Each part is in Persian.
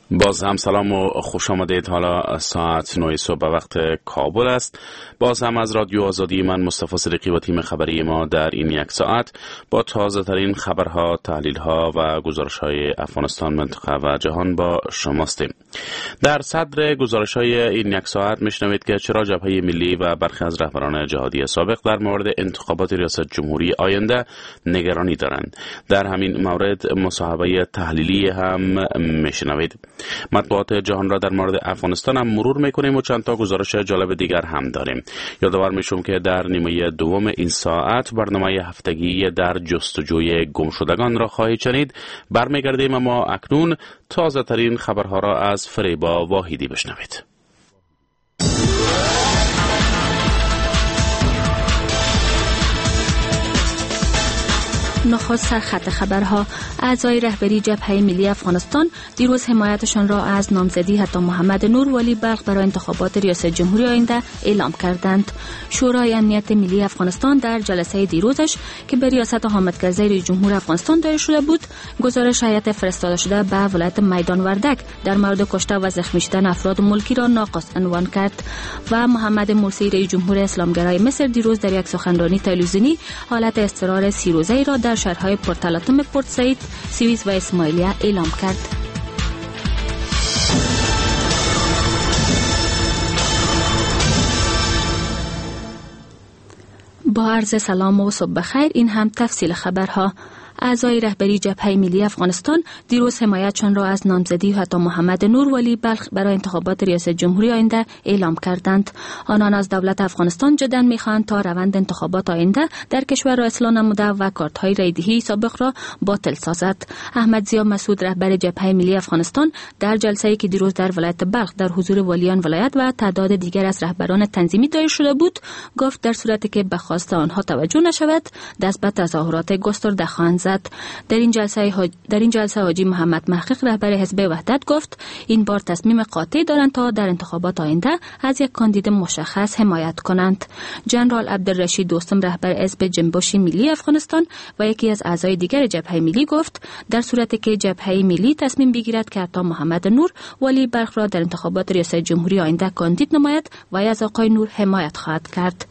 باز هم سلام و خوش آمدید. حالا ساعت 9 صبح وقت کابل است. باز هم از رادیو آزادی من مصطفی صدیقی و تیم خبری ما در این یک ساعت با تازه ترین خبرها، تحلیل ها و گزارش های افغانستان، منطقه و جهان با شماستیم. در صدر گزارش های این یک ساعت میشنوید که چرا جبهه ملی و برخی از رهبران جهادی سابق در مورد انتخابات ریاست جمهوری آینده نگرانی دارند. در همین مورد مصاحبه تحلیلی هم میشنوید. مطبوعات جهان را در مورد افغانستان هم مرور میکنیم و چند تا گزارش جالب دیگر هم داریم. یادآور میشم که در نیمه دوم این ساعت برنامه هفتگی در جستجوی گمشدگان را خواهید شنید. برمیگردیم اما اکنون تازه ترین خبرها را از فریبا واحدی بشنوید. نخست سرخط خبرها: اعضای رهبری جبهه ملی افغانستان دیروز حمایتشان را از نامزدی حتی محمد نور ولی بلخ برای انتخابات ریاست جمهوری آینده اعلام کردند. شورای امنیت ملی افغانستان در جلسه دیروزش که به ریاست حامد کرزی رئیس جمهور افغانستان دایر شده بود، گزارش هیئت فرستاده شده به ولایت میدان وردک در مورد کشته و زخمی شدن افراد ملکی را ناقص عنوان کرد و محمد مرسی رئیس جمهور اسلامگرای مصر دیروز در یک سخنرانی تلویزیونی حالت اضطرار 30 روزه‌ای را در شهرهای پورتالاتوم، پورت سعید، سویس و اسماعیلیه اعلام کرد. با عرض سلام و صبح بخیر، این هم تفصیل خبرها. اعضای رهبری جبهه ملی افغانستان دیروز حمایتشان را از نامزدی حتی محمد نور ولی بلخ برای انتخابات ریاست جمهوری آینده اعلام کردند. آنان از دولت افغانستان جدا می‌خواهند تا روند انتخابات آینده در کشور را اصلاح نموده و کارت‌های رایدهی سابق را باطل سازد. احمد ضیا مسعود رهبر جبهه ملی افغانستان در جلسه‌ای که دیروز در ولایت بلخ در حضور والیان ولایت و تعداد دیگر از رهبران تنظیمی دایر شده بود، گفت در صورتی که به خواست آنها توجه نشود دست به تظاهرات گسترده خواهند زد. در این جلسه حاجی محمد محقق رهبر حزب وحدت گفت این بار تصمیم قاطع دارند تا در انتخابات آینده از یک کاندید مشخص حمایت کنند. جنرال عبدالرشید دوستم رهبر حزب جنبش ملی افغانستان و یکی از اعضای دیگر جبهه ملی گفت در صورتی که جبهه ملی تصمیم بگیرد که حتی محمد نور ولی بلخ را در انتخابات ریاست جمهوری آینده کاندید نماید و از آقای نور حمایت خواهد کرد.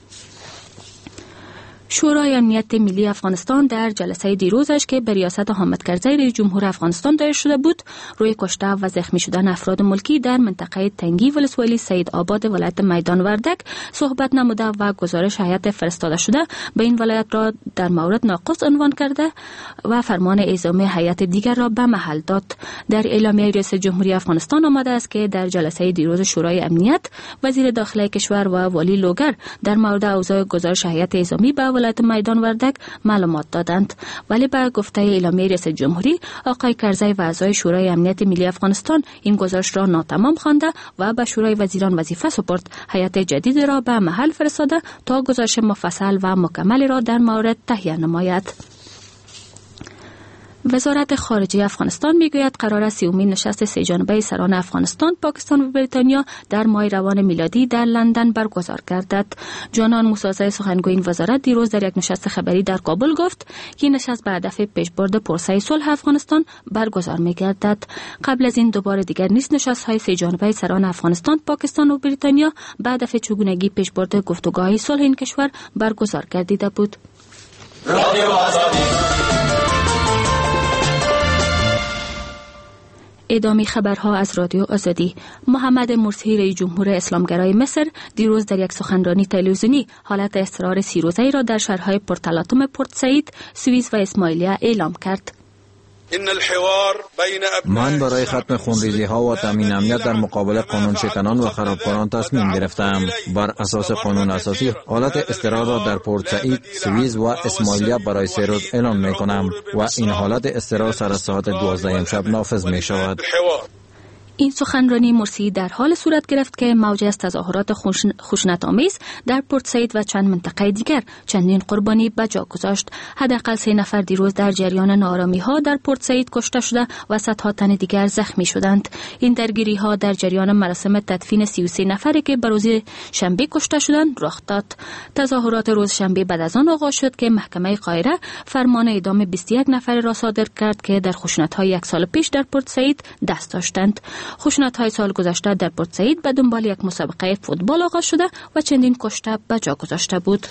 شورای امنیت ملی افغانستان در جلسه دیروزش که به ریاست حامد کرزی رئیس جمهور افغانستان دایر شده بود، روی کشته و زخمی شدن افراد ملکی در منطقه تنگی ولسوالی سید آباد ولایت میدان وردک صحبت نموده و گزارش هیئت فرستاده شده به این ولایت را در مورد ناقص عنوان کرده و فرمان اعزامی هیئت دیگر را به محل داد. در اعلامیه ریاست جمهوری افغانستان آمده است که در جلسه دیروز شورای امنیت وزیر داخلی کشور و والی لوگر در مورد اوضاع گزارش هیئت اعزامی به ولایت میدان وردک معلومات دادند، ولی به گفته اعلامیه رئیس جمهوری آقای کرزی و اعضای شورای امنیت ملی افغانستان این گزارش را ناتمام خوانده و به شورای وزیران وظیفه سپرد هیئت جدید را به محل فرستاده تا گزارش مفصل و مکمل را در مورد تهیه نماید. وزارت خارجه افغانستان میگوید قرار است 30مین نشست سه‌جانبه سران افغانستان، پاکستان و بریتانیا در ماه روان میلادی در لندن برگزار گردد. جانان موسازی سخنگوی این وزارت دیروز در یک نشست خبری در کابل گفت که این نشست به هدف پیشبرد پروسه صلح افغانستان برگزار میگردد. قبل از این دوباره دیگر نیز نشست‌های سه‌جانبه سران افغانستان، پاکستان و بریتانیا به هدف چگونگی پیشبرد گفتگوهای صلح این کشور برگزار گردیده بود. ادامه خبرها از رادیو آزادی. محمد مرسی رئیس جمهور اسلامگرای مصر دیروز در یک سخنرانی تلویزیونی حالت اضطرار 30 روزه‌ای را در شهرهای پورتالاتوم، پورت سعید، سوئیس و اسماعیلیه اعلام کرد. من برای ختم خونریزی ها و تامین امنیت در مقابل قانون شکنان و خرابکاران تصمیم گرفتم. بر اساس قانون اساسی حالت اضطرار را در پورت سعید، سوئیس و اسماعیلیه برای 3 روز اعلام می کنم و این حالت اضطرار سر ساعت 12 امشب نافذ می شود. این سخنرانی مرسی در حال صورت گرفت که موج از تظاهرات خشونت‌آمیز در پورت سعید و چند منطقه دیگر چندین قربانی به جا گذاشت. حداقل 3 نفر دیروز در جریان ناآرامی‌ها در پورت سعید کشته شده و صدها تن دیگر زخمی شدند. این درگیری‌ها در جریان مراسم تدفین 33 نفری که به روز شنبه کشته شدند رخ داد. تظاهرات روز شنبه بعد از آن آغاز شد که محکمه قاهره فرمان اعدام 21 نفر را صادر کرد که در خشونت‌های 1 سال پیش در پورت سعید دست داشتند. خشونت‌های سال گذشته در پورت سعید به دنبال یک مسابقه فوتبال آغاز شده و چندین کشته به جا گذاشته بود.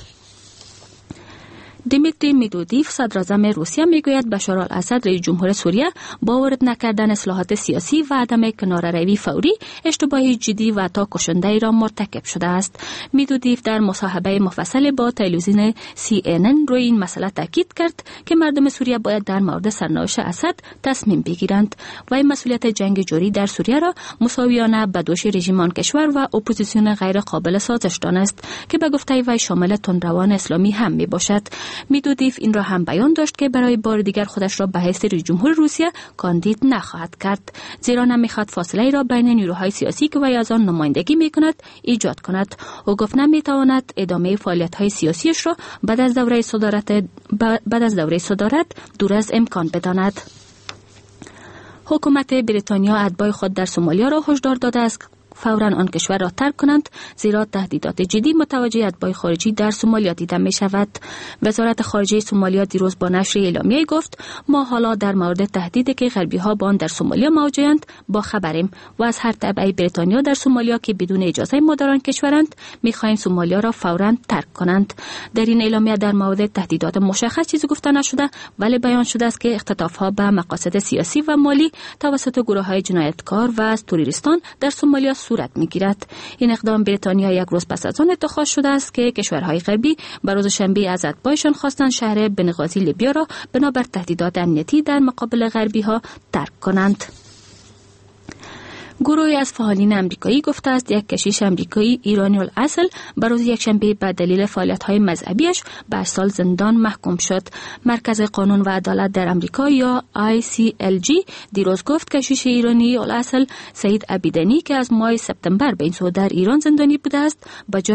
دیمیتری میدودیف صدراعظم روسیه میگوید بشار الاسد رئیس جمهور سوریه با وارد نکردن اصلاحات سیاسی و عدم کناره‌روی فوری اشتباهی جدی و تا کشنده‌ای را مرتکب شده است. میدودیف در مصاحبه مفصل با تلویزیون CNN روی این مسئله تاکید کرد که مردم سوریه باید در مورد سرنوشت اسد تصمیم بگیرند و این مسئولیت جنگ جاری در سوریه را مساویانه به دوش رژیم آن کشور و اپوزیسیون غیر قابل سازش دانست که به گفته وی شامل تندروان اسلامی هم میباشد. میدودیف این را هم بیان داشت که برای بار دیگر خودش را به حیث رئیس جمهور روسیه کاندید نخواهد کرد، زیرا نمیخواد فاصله را بین نیروهای سیاسی که وی از آن نمایندگی میکند ایجاد کند. او گفت نمیتواند ادامه فعالیت‌های سیاسیش را بعد از دوره صدارت دور از امکان بداند. حکومت بریتانیا اتباع خود در سومالیا را هشدار داده است فوراً آن کشور را ترک کنند، زیرا تهدیدات جدی متوجه اتباع خارجی در سومالیا دیده می شود. وزارت خارجه سومالیا دیروز با نشر اعلامیه گفت ما حالا در مورد تهدیدی که غربی ها با آن در سومالیا موجودند با خبریم و از هر تبع بریتانیا در سومالیا که بدون اجازه مداران کشورند می خواهیم سومالیا را فوراً ترک کنند. در این اعلامیه در مورد تهدیدات مشخص چیزی گفته نشده، ولی بیان شده است که اختطاف ها به مقاصد سیاسی و مالی توسط گروه های جنایتکار و از تروریستان در سومالیا صورت میگیرد. این اقدام بریتانیا یک روز پس از آن اتخاذ شده است که کشورهای غربی به روز شنبه از اتباعشان خواستند شهر بنغازی لیبیا را بنابر تهدیدات امنیتی در مقابل غربی ها ترک کنند. گروهی از فعالین امریکایی گفته است یک کشیش امریکایی ایرانی الاصل به روز یکشنبه به دلیل فعالیت‌های مذهبیش به 8 سال زندان محکوم شد. مرکز قانون و عدالت در امریکا یا ICLG دیروز گفت کشیش ایرانی الاصل سعید عبیدنی که از ماه سپتامبر به این سو در ایران زندانی بوده است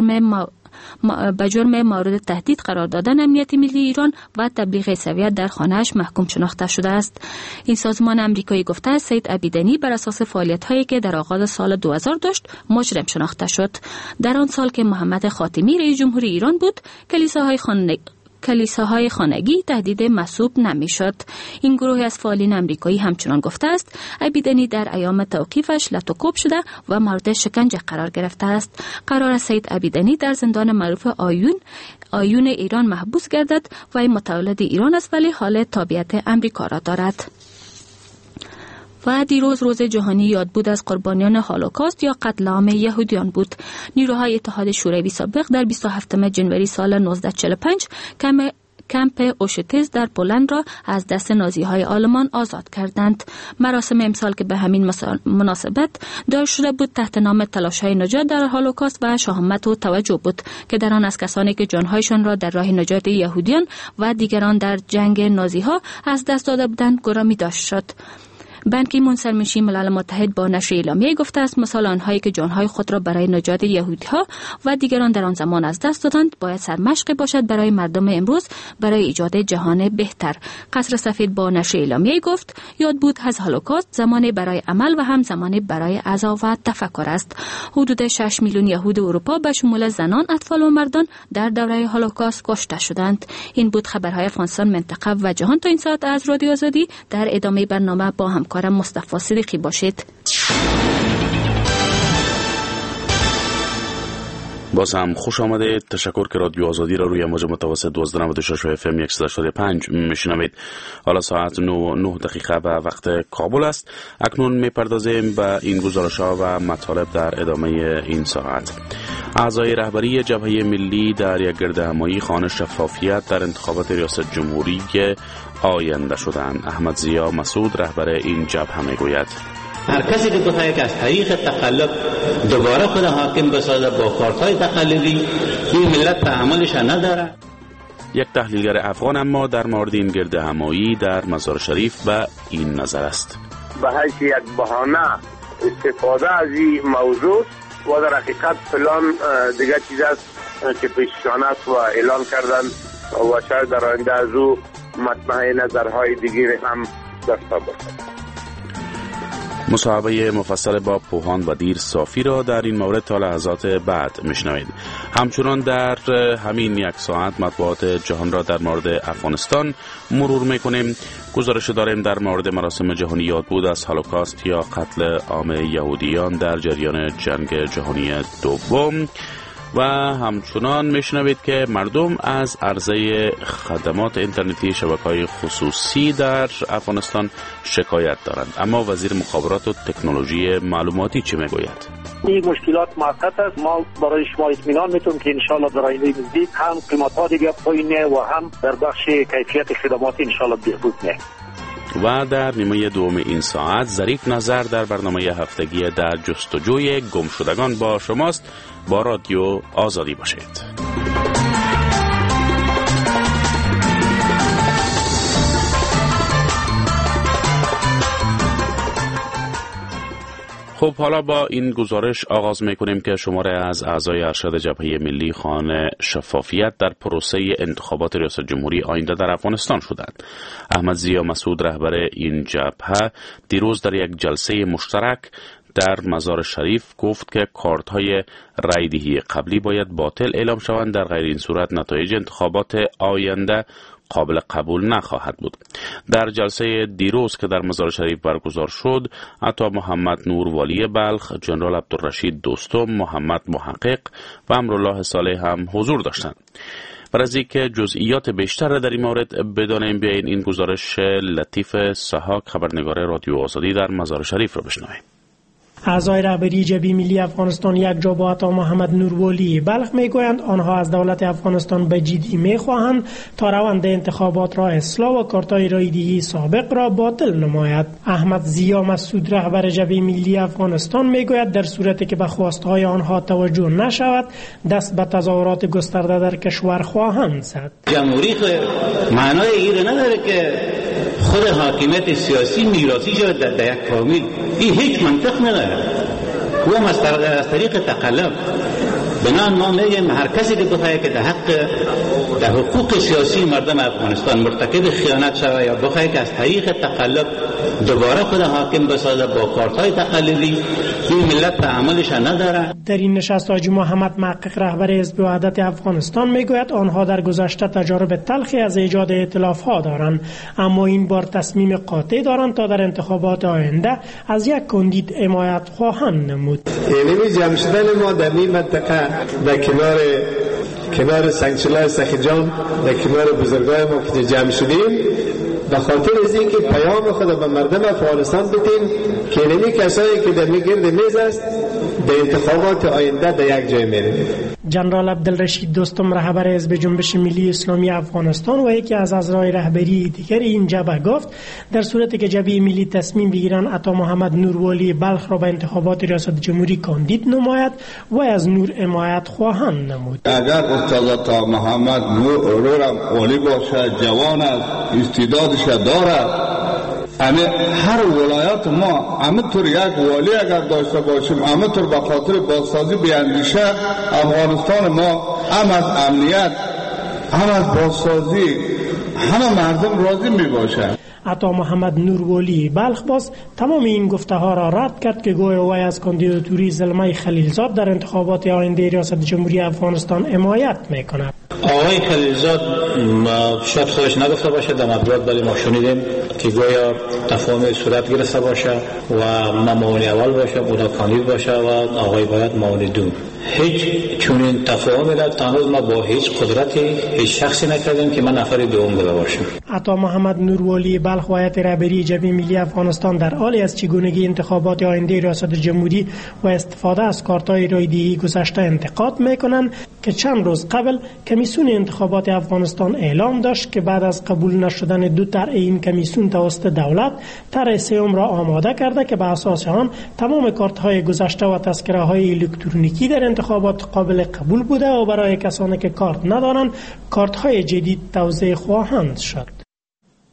به جرم مورد تهدید قرار دادن امنیت ملی ایران و تبلیغ عیسویت در خانه‌اش محکوم شناخته شده است. این سازمان امریکایی گفته است سعید عبیدنی بر اساس فعالیت‌هایی که در آغاز سال 2000 داشت مجرم شناخته شد. در آن سال که محمد خاتمی رئیس جمهور ایران بود، کلیساهای خانگی تهدید محسوب نمی‌شد. این گروه از فعالین امریکایی همچنان گفته است عبیدنی در ایام توقیفش لطوکوب شده و مورد شکنجه قرار گرفته است. قرار است سعید عبیدنی در زندان معروف آیون ایران محبوس گردد و این متولد ایران است ولی حال تابعیت امریکا را دارد. و دیروز روز جهانی یادبود از قربانیان هولوکاست یا قتل عام یهودیان بود. نیروهای اتحاد شوروی سابق در 27 جنوری سال 1945 کمپ اوشتیز در پولند را از دست نازی‌های آلمان آزاد کردند. مراسم امسال که به همین مناسبت دایر شده بود تحت نام تلاش‌های نجات در هولوکاست و شهامت و توجه بود که در آن از کسانی که جان‌هایشان را در راه نجات یهودیان و دیگران در جنگ نازی‌ها از دست داده بودند گرامی داشت شد. بان کی مون سرمنشی ملل متحد با نشر اعلامیه گفته است مثال آنهایی که جانهای خود را برای نجات یهودی‌ها و دیگران در آن زمان از دست دادند باید سرمشق باشد برای مردم امروز برای ایجاد جهان بهتر. قصر سفید با نشر اعلامیه گفت یادبود از هولوکاست زمانی برای عمل و هم زمانی برای عزا و تفکر است. حدود 6 میلیون یهود اروپا به شمول زنان، اطفال و مردان در دوره هولوکاست کشته شدند. این بود خبرهای افغانستان، منطقه و جهان تا این ساعت از رادیو آزادی. در ادامه برنامه با همکارم مصطفی صدیقی باشید. باز هم خوش آمده. تشکر که رادیو آزادی را روی موج متوسط 1296 اف ام 105 میشنوید. حالا ساعت 9 و وقت کابل است. اکنون میپردازیم به این گزارش‌ها و مطالب در ادامه این ساعت. اعضای رهبری جبهه ملی در یک گردهمایی خوان شفافیت در انتخابات ریاست جمهوری آینده شدند. احمد ضیا مسعود رهبر این جبهه میگوید هر کسی که بخواهد که از طریق تقلب دوباره خود حاکم بسازه با کارت‌های تقلبی، این ملت تحملش نداره. یک تحلیلگر افغان اما در مورد این گردهمایی در مزار شریف به این نظر است: به حیث یک بهانه استفاده از این موضوع و در حقیقت پلان دیگه چیز است که پیششان است و اعلان کردن و شاید در آینده از او مطمئن نظرهای دیگری هم داشته باشد. مصاحبه مفصل با پوهان بدیر صافی را در این مورد تا لحظات بعد میشنوید. همچنان در همین یک ساعت مطبوعات جهان را در مورد افغانستان مرور میکنیم. گزارش داریم در مورد مراسم جهانی یادبود از هولوکاست یا قتل عام یهودیان در جریان جنگ جهانی دوم و همچنان میشنوید که مردم از عرضه خدمات اینترنتی شبکه‌های خصوصی در افغانستان شکایت دارند. اما وزیر مخابرات و تکنولوژی معلوماتی چه میگوید؟ این مشکلات موقت است. ما برای شما اطمینان میتونیم که انشالله در آینده نزدیک هم قیمت‌ها دیگه پایینه و هم در بخش کیفیت خدمات انشالله بهبود می‌یابد. و در نیمه دوم این ساعت ظریف نظر در برنامه هفتگی در جستجوی گمشدگان با شماست. با رادیو آزادی باشید. خب حالا با این گزارش آغاز میکنیم که شماره از اعضای ارشد جبهه ملی خواهان شفافیت در پروسه انتخابات ریاست جمهوری آینده در افغانستان شدند. احمد ضیا مسعود رهبر این جبهه دیروز در یک جلسه مشترک در مزار شریف گفت که کارت‌های رایدهی قبلی باید باطل اعلام شوند، در غیر این صورت نتایج انتخابات آینده قابل قبول نخواهد بود. در جلسه دیروز که در مزار شریف برگزار شد، عطا محمد نور والی بلخ، جنرال عبدالرشید دوستم، محمد محقق و امرالله صالح هم حضور داشتند. برای از اینکه جزئیات بیشتر را در این مورد بدانیم، بیایید این گزارش لطیف سحاک خبرنگار رادیو آزادی در مزار شریف را بشنویم. اعضای رهبری جبهه ملی افغانستان یک جا با عطا محمد نوروالی بلخ میگویند آنها از دولت افغانستان به جدی میخواهند تا روند انتخابات را اصلاح و کارتای رایدهی سابق را باطل نماید. احمد ضیا مسعود رهبر جبهه ملی افغانستان میگوید در صورتی که به خواستهای آنها توجه نشود دست به تظاهرات گسترده در کشور خواهند زد. جمهوری معنای این نداره که خود حاکمیت سیاسی میراثی شود در یک کامل. این هیچ منطق نداره. و هم از طریق تقلب بنان ما میگیم هر کسی که بخواهد که در حقوق سیاسی مردم افغانستان مرتکب خیانت شود یا بخواهد که از طریق تقلب دوباره خود حاکم بسازه با کارت‌های تقلبی، این ملت تحملش نداره. در این نشست حاجی محمد محقق رهبر حزب وحدت افغانستان میگوید آنها در گذشته تجارب تلخی از ایجاد ائتلاف‌ها دارند، اما این بار تصمیم قاطع دارند تا در انتخابات آینده از یک کاندید حمایت خواهند نمود. یعنی جمع شدن ما در این منطقه در کنار سنگچلای سخجان، در کنار بزرگای ما که جمع شدیم به خاطر از اینکه پیام خود به مردم افغانستان بدیم که اینمی کسایی که در میگرد میز است در انتخابات آینده در یک جای میریم. جنرال عبدالرشید دوستم رهبر حزب جنبش ملی اسلامی افغانستان و یکی از اعضای رهبری دیگر این جبهه گفت در صورتی که جبهه ملی تصمیم بگیرند عطا محمد نوروالی بلخ را به انتخابات ریاست جمهوری کاندید نماید و از نور حمایت خواهند نمود. اگر استاد عطا محمد نورم والی باشه، جوان است، استعدادش دارد، هر ولایت ما همینطور یک والی اگر داشته باشیم، همینطور به خاطر بازسازی بیاندیشه افغانستان ما هم از امنیت هم از بازسازی همه مردم راضی می باشه. عطا محمد نوروالی بلخ باز تمام این گفته ها را رد کرد که گویا وی از کاندیداتوری زلمه خلیلزاد در انتخابات آینده ریاست جمهوری افغانستان حمایت میکند. آقای خلیلزاد شاید خودش نگفته باشه، در مطبوعات ولی ما شنیدیم که گویا تفاهم صورت گرفته باشه و ما معاون اول باشه، اونا کاندید باشه و آقای باید معاون دوم. هیچ چونین تفاهمی را تا هنوز ما با هیچ قدرتی هیچ شخصی نکردیم که من نفر دوم بوده باشم. عطا محمد نوروالی بلخ و هیئت رهبری جبهه ملی افغانستان در حالی از چگونگی انتخابات آینده ریاست جمهوری و استفاده از کارت‌های رایدهی گذشته انتقاد میکنند که چند روز قبل کمیسیون انتخابات افغانستان اعلام داشت که بعد از قبول نشدن دو طرح این کمیسیون توسط دولت، طرح سوم را آماده کرده که به اساس آن تمام کارت‌های گذشته و تذکره‌های الکترونیکی در انتخابات قابل قبول بوده و برای کسانی که کارت ندارند کارت‌های جدید توزیع خواهند شد.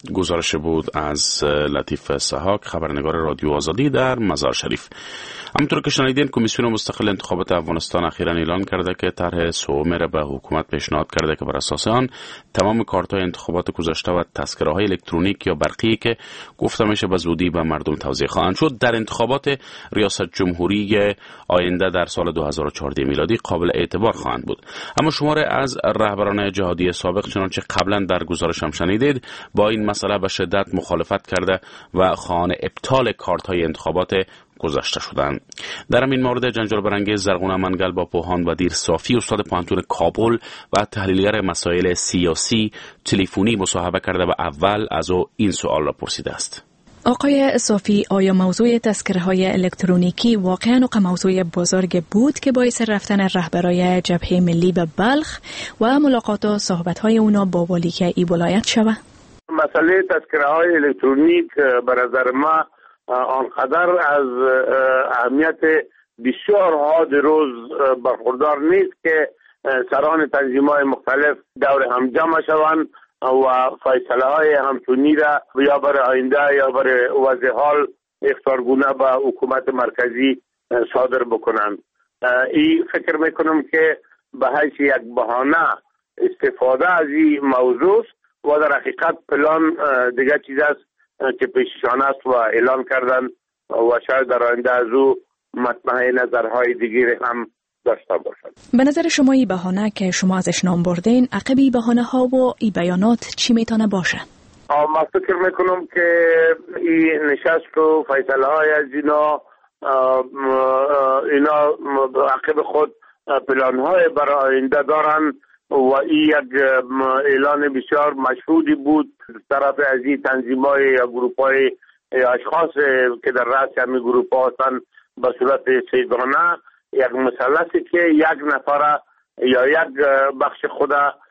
گزارش بود از لطیف سحاک، خبرنگار رادیو آزادی در مزار شریف. همونطور که شنیدین، کمیسیون مستقل انتخابات افغانستان اخیراً اعلان کرده که طرح سوم را به حکومت پیشنهاد کرده که بر اساس آن تمام کارت‌های انتخابات گذشته و تذکره‌های الکترونیک یا برقی که گفته میشه به زودی به مردم توزیع خواهند شد در انتخابات ریاست جمهوری آینده در سال 2014 میلادی قابل اعتبار خواهند بود. اما شماری از رهبران جهادی سابق چنانچه قبلا در گزارش هم شنیدید با این مسئله به شدت مخالفت کرده و خواهان ابطال کارت‌های انتخابات گذشته شدند. در این مورد جنجال برانگیز زرغونه منگل با پوهان ودیر صافی استاد پوهنتون کابل و تحلیلگر مسائل سیاسی تلفنی مصاحبه کرده و اول از او این سوال را پرسیده است. آقای صافی، آیا موضوع تذکره‌های الکترونیکی واقعاً موضوع بزرگ بود که باعث رفتن رهبرای جبهه ملی به بلخ و ملاقات و صحبت‌های اونا با والی ای ولایت شود؟ مسئله تذکره‌های الکترونیک به نظر ما آنقدر از اهمیت بسیار حاد روز برخوردار نیست که سران تنظیم‌های مختلف دور هم جمع شوند و فیصله های همچونی را یا برای آینده یا برای وضع حال اختیارگونه به حکومت مرکزی صادر بکنند. این فکر میکنم که به حیث یک بهانه استفاده از این موضوع و در حقیقت پلان دیگه چیز است که پیششان است و اعلان کردن و شاید در آینده از او مطمع نظرهای دیگری هم داشته باشد. به نظر شما این بهانه که شما ازش نام بردین، عقب این بهانه ها و این بیانات چی میتونه باشه؟ ما فکر میکنم که این نشست و فیصله های از اینا عقب خود پلان های برای آینده دارن و این یک اعلان بسیار مشهودی بود طرف از این تنظیم های یا گروپ های یا اشخاص که در رأس همین گروپ ها هستن به صورت سیگانه یک مثلثی که یک نفر یا یک بخش خود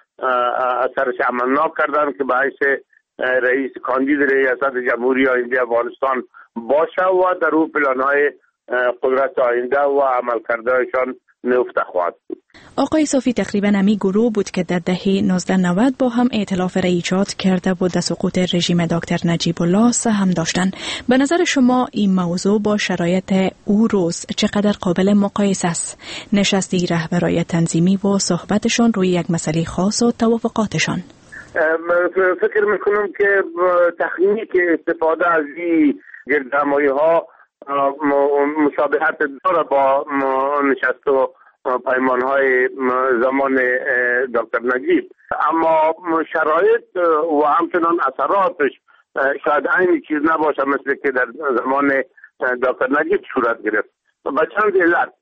سرش عملناک کردن که به حیث رئیس کاندید ریاست جمهوری آینده افغانستان باشه و در اون پلان‌های قدرت آینده و عملکردهایشان نفته خواهد بود. آقای صافی، تقریبا همی گروه بود که در دهه 1990 با هم ائتلاف را ایجاد کرده و در سقوط رژیم دکتر نجیب الله سهم داشتند. به نظر شما این موضوع با شرایط او روز چقدر قابل مقایسه است؟ نشستی رهبرای تنظیمی و صحبتشان روی یک مسئله خاص و توافقاتشان. فکر میکنم که تکنیک استفاده از این گردهمایی ها مشابهت داره با نشست و پیمان های زمان دکتر نجیب، اما شرایط و همچنان اثراتش شاید این چیز نباشه مثل که در زمان دکتر نجیب صورت گرفت. و چند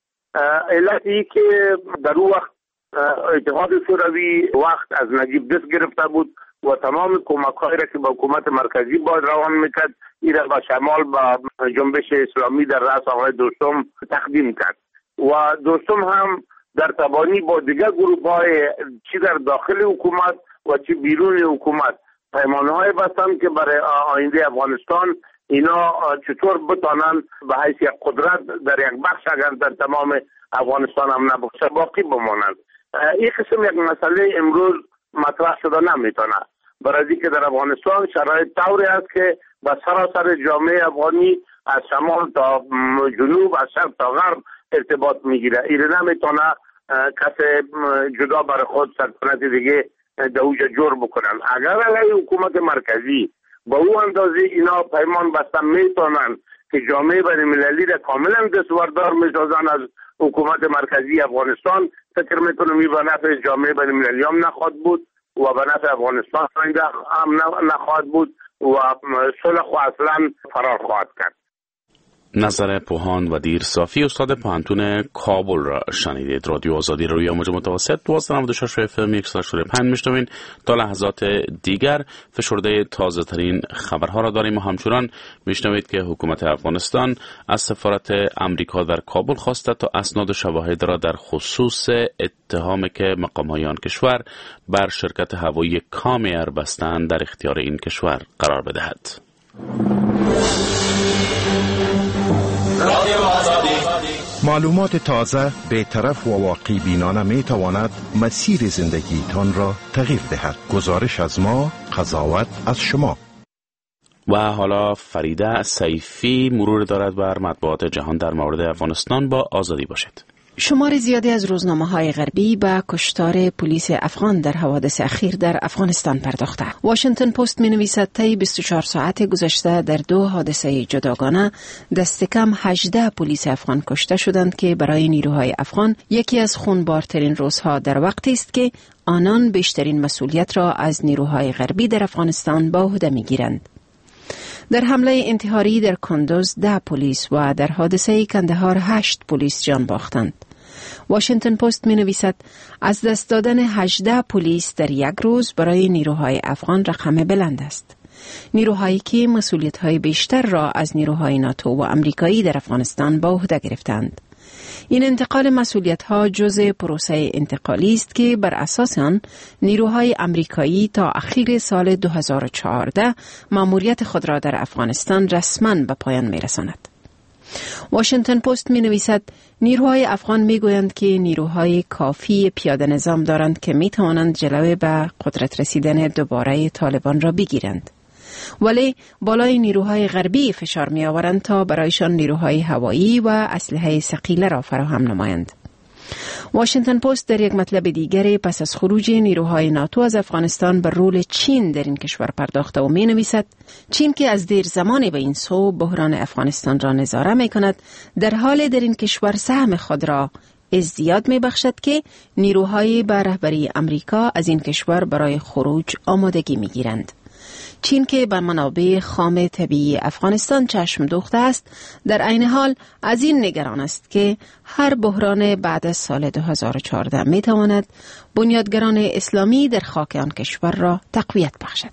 علتی که در اون وقت اتحاد شوروی وقت از نجیب دست گرفته بود و تمام کمک‌هایی را که با حکومت مرکزی باید روان میکرد این را به شمال با جنبش اسلامی در رأس آقای دوستم تقدیم کرد و دوستم هم در تبانی با دیگر گروه‌های چی در داخل حکومت و چی بیرون حکومت پیمانه‌های بستند که برای آینده افغانستان اینا چطور بتانند به حیث یک قدرت در یک بخش اگر در تمام افغانستان هم نباشه باقی بمانند. این قسم یک مسئله امروز مطرح شده نمیتونه، برای اینکه در افغانستان شرایط طوری است که با سراسر جامعه افغانی از شمال تا جنوب، از شرق تا غرب ارتباط میگیره. این نمیتونه کسی جدا برای خود سلطنت دیگه دوجه جور بکنن. اگر علیه حکومت مرکزی با او اندازه اینا پیمان بستن میتونن که جامعه بین المللی را کاملا دستوردار میسازن از حکومت مرکزی افغانستان، فکر میکنم این به نفع جامعه بین المللی هم نخواهد بود و به نفع افغانستان هم نخواهد بود و صلح و اصلا فرار خواهد کرد. نظر پوهان ودیر صافی استاد پوهنتون کابل را شنیدید. رادیو آزادی روی موج متوسط 1296 FM 105 میشنوین. تا لحظات دیگر فشرده تازه ترین خبرها را داریم و همچنان میشنوید که حکومت افغانستان از سفارت امریکا در کابل خواسته تا اسناد و شواهد را در خصوص اتهامی که مقام‌های آن کشور بر شرکت هوایی کام ایر بستند در اختیار این کشور قرار بدهد. معلومات تازه، بی‌طرف و واقعی بینانه می تواند مسیر زندگیتان را تغییر دهد. گزارش از ما، قضاوت از شما. و حالا فریده سیفی مرور دارد بر مطبوعات جهان در مورد افغانستان. با آزادی باشد. شمار زیادی از روزنامه‌های غربی به کشتار پلیس افغان در حوادث اخیر در افغانستان پرداخته. واشنگتن پست می‌نویسد طی 24 ساعت گذشته در 2 حادثه جداگانه دست کم 18 پلیس افغان کشته شدند که برای نیروهای افغان یکی از خونبارترین روزها در وقتی است که آنان بیشترین مسئولیت را از نیروهای غربی در افغانستان به عهده می‌گیرند. در حمله انتحاری در کندوز 10 پلیس و در حادثه کندهار 8 پلیس جان باختند. واشنگتن پست می نویسد از دست دادن 18 پلیس در یک روز برای نیروهای افغان رقم بلند است. نیروهایی که مسئولیت‌های بیشتر را از نیروهای ناتو و آمریکایی در افغانستان به عهده گرفتند. این انتقال مسئولیت‌ها جزء پروسه انتقالی است که بر اساس آن نیروهای آمریکایی تا اخیر سال 2014 مأموریت خود را در افغانستان رسما به پایان می‌رساند. واشنگتن پست می‌نویسد نیروهای افغان می‌گویند که نیروهای کافی پیاده نظام دارند که می‌توانند جلوی به قدرت رسیدن دوباره طالبان را بگیرند. ولی بالای نیروهای غربی فشار می آورند تا برایشان نیروهای هوایی و اسلحه ثقیله را فراهم نمایند. واشنگتن پست در یک مطلب دیگر پس از خروج نیروهای ناتو از افغانستان به رول چین در این کشور پرداخته و می نویسد چین که از دیر زمانی به این سو بحران افغانستان را نظاره می کند در حال در این کشور سهم خود را ازدیاد می بخشد که نیروهای به رهبری امریکا از این کشور برای خروج آمادگی می گیرند. چین که بر منابع خام طبیعی افغانستان چشم دوخته است در عین حال از این نگران است که هر بحران بعد از سال 2014 می تواند بنیادگران اسلامی در خاک آن کشور را تقویت بخشد.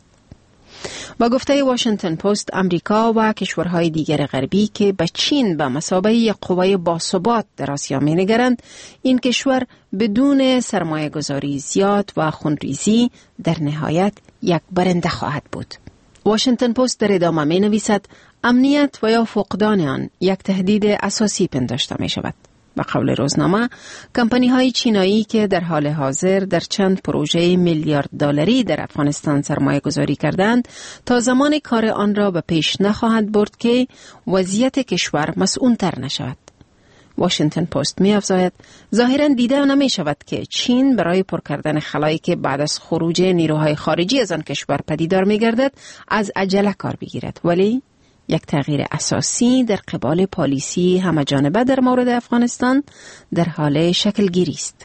با گفته واشنگتن پست امریکا و کشورهای دیگر غربی که به چین به مثابه یک قوه باثبات در آسیا می نگرند این کشور بدون سرمایه گذاری زیاد و خونریزی در نهایت یک برنده خواهد بود. واشنگتن پست در ادامه می نویسد امنیت و یا فقدان آن یک تهدید اساسی پنداشته می شود. به قول روزنامه کمپانی های چینایی که در حال حاضر در چند پروژه میلیارد دلاری در افغانستان سرمایه گذاری کردند تا زمان کار آن را به پیش نخواهد برد که وضعیت کشور مسئول تر نشود. واشنگتن پست می افزاید ظاهراً دیده نمی شود که چین برای پر کردن خلایی که بعد از خروج نیروهای خارجی از آن کشور پدیدار می گردد از عجله کار بگیرد، ولی یک تغییر اساسی در قبال پالیسی همه‌جانبه در مورد افغانستان در حال شکل گیری است.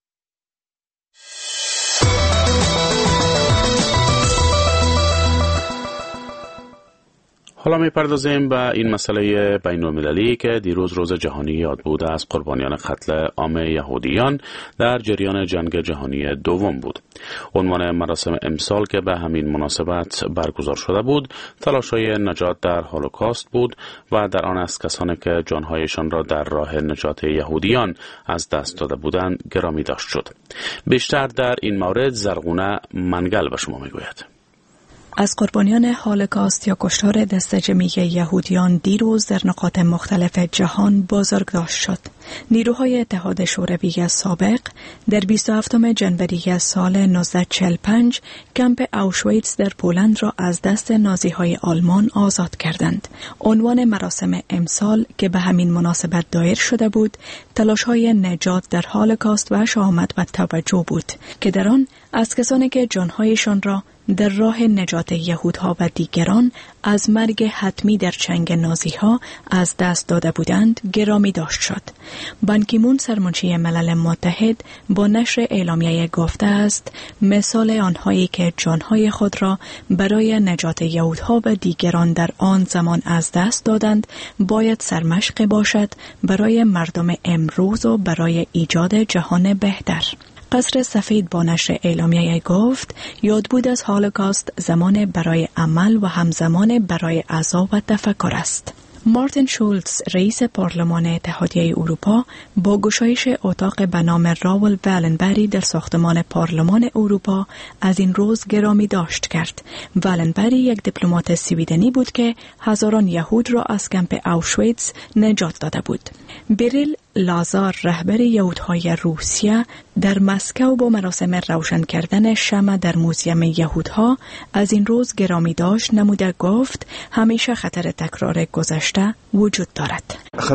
حالا می‌پردازیم به این مسئله بین‌المللی که دیروز روز جهانی یاد بوده از قربانیان قتل عام یهودیان در جریان جنگ جهانی دوم بود. عنوان مراسم امسال که به همین مناسبت برگزار شده بود، تلاش‌های نجات در هولوکاست بود و در آن از کسانی که جان‌هایشان را در راه نجات یهودیان از دست داده بودند گرامی داشت شد. بیشتر در این مورد زرغونه منگل به شما می‌گوید. از قربانیان هولوکاست یا کشتار دست جمعی یهودیان دیروز در نقاط مختلف جهان بازداشت شد. نیروهای اتحاد شوروی سابق در 27 جنوری سال 1945 کمپ اوشویتس در پولند را از دست نازی‌های آلمان آزاد کردند. عنوان مراسم امسال که به همین مناسبت دایر شده بود، تلاش‌های نجات در هولوکاست و شهامت و توجه بود که در آن از کسانی که جان‌هایشان را در راه نجات یهودها و دیگران از مرگ حتمی در چنگ نازی‌ها از دست داده بودند گرامی داشت شد. بان کی مون سرمنشی ملل متحد با نشر اعلامیه گفته است مثال آنهایی که جانهای خود را برای نجات یهودها و دیگران در آن زمان از دست دادند باید سرمشق باشد برای مردم امروز و برای ایجاد جهان بهتر. قصر سفید با نشر اعلامیه گفت یادبود از هولوکاست زمان برای عمل و همزمان برای عزا و تفکر است. مارتین شولتز رئیس پارلمان اتحادیه اروپا با گشایش اتاق به نام راول والنبری در ساختمان پارلمان اروپا از این روز گرامی داشت کرد. والنبری یک دیپلمات سویدنی بود که هزاران یهود را از کمپ اوشویتس نجات داده بود. بریل لازار رهبر یهودهای روسیه در مسکو با مراسم روشن کردن شمع در موزیم یهودها از این روز گرامی داشت نموده گفت همیشه خطر تکرار گذشته وجود دارد.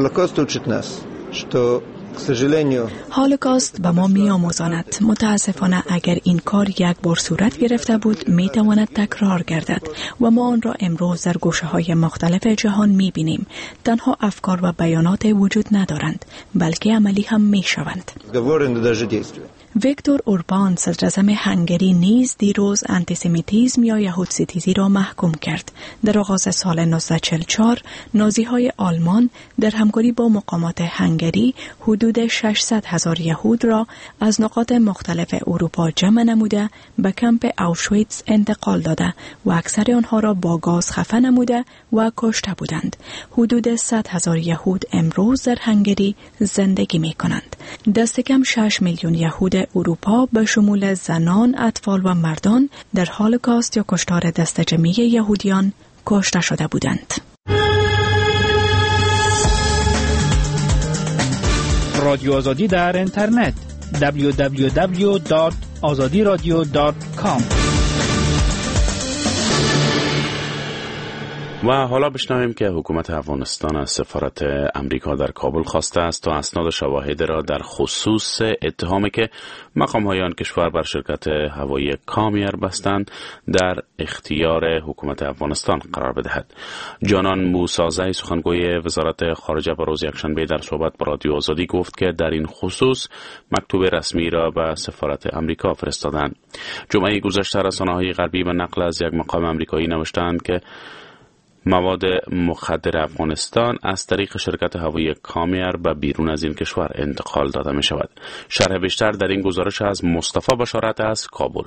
هولوکاست به ما می آموزاند متاسفانه اگر این کار یک بار صورت گرفته بود می تواند تکرار گردد و ما آن را امروز در گوشه های مختلف جهان می بینیم. تنها افکار و بیانات وجود ندارند بلکه عملی هم می شوند. ویکتور اوربان صدراعظم هنگری نیز دیروز آنتیسمیتیسم یا یهود ستیزی را محکوم کرد. در آغاز سال 1944 نازی‌های آلمان در همکاری با مقامات هنگری حدود 600,000 یهود را از نقاط مختلف اروپا جمع نموده به کمپ اوشویتس انتقال داده و اکثر آنها را با گاز خفه نموده و کشته بودند. حدود 100,000 یهود امروز در هنگری زندگی می کنند. دست کم 6 میلیون یهود اروپا به شمول زنان، اطفال و مردان در هولوکاست یا کشتار دست جمعی یهودیان کشته شده بودند. رادیو آزادی در اینترنت www.azadiradio.com. و حالا بشنویم که حکومت افغانستان از سفارت امریکا در کابل خواسته است تا اسناد و شواهد را در خصوص اتهامی که مقام‌های آن کشور بر شرکت هوایی کامیر بستند در اختیار حکومت افغانستان قرار بدهد. جانان موسازی سخنگوی وزارت خارجه به روز یکشنبه در صحبت با رادیو آزادی گفت که در این خصوص مکتوب رسمی را به سفارت امریکا فرستادند. جمعه گذشته رسانه‌های غربی به نقل از یک مقام امریکایی نوشتند که مواد مخدر افغانستان از طریق شرکت هوایی کامیر به بیرون از این کشور انتقال داده می شود. شرح بیشتر در این گزارش از مصطفی بشارت از کابل.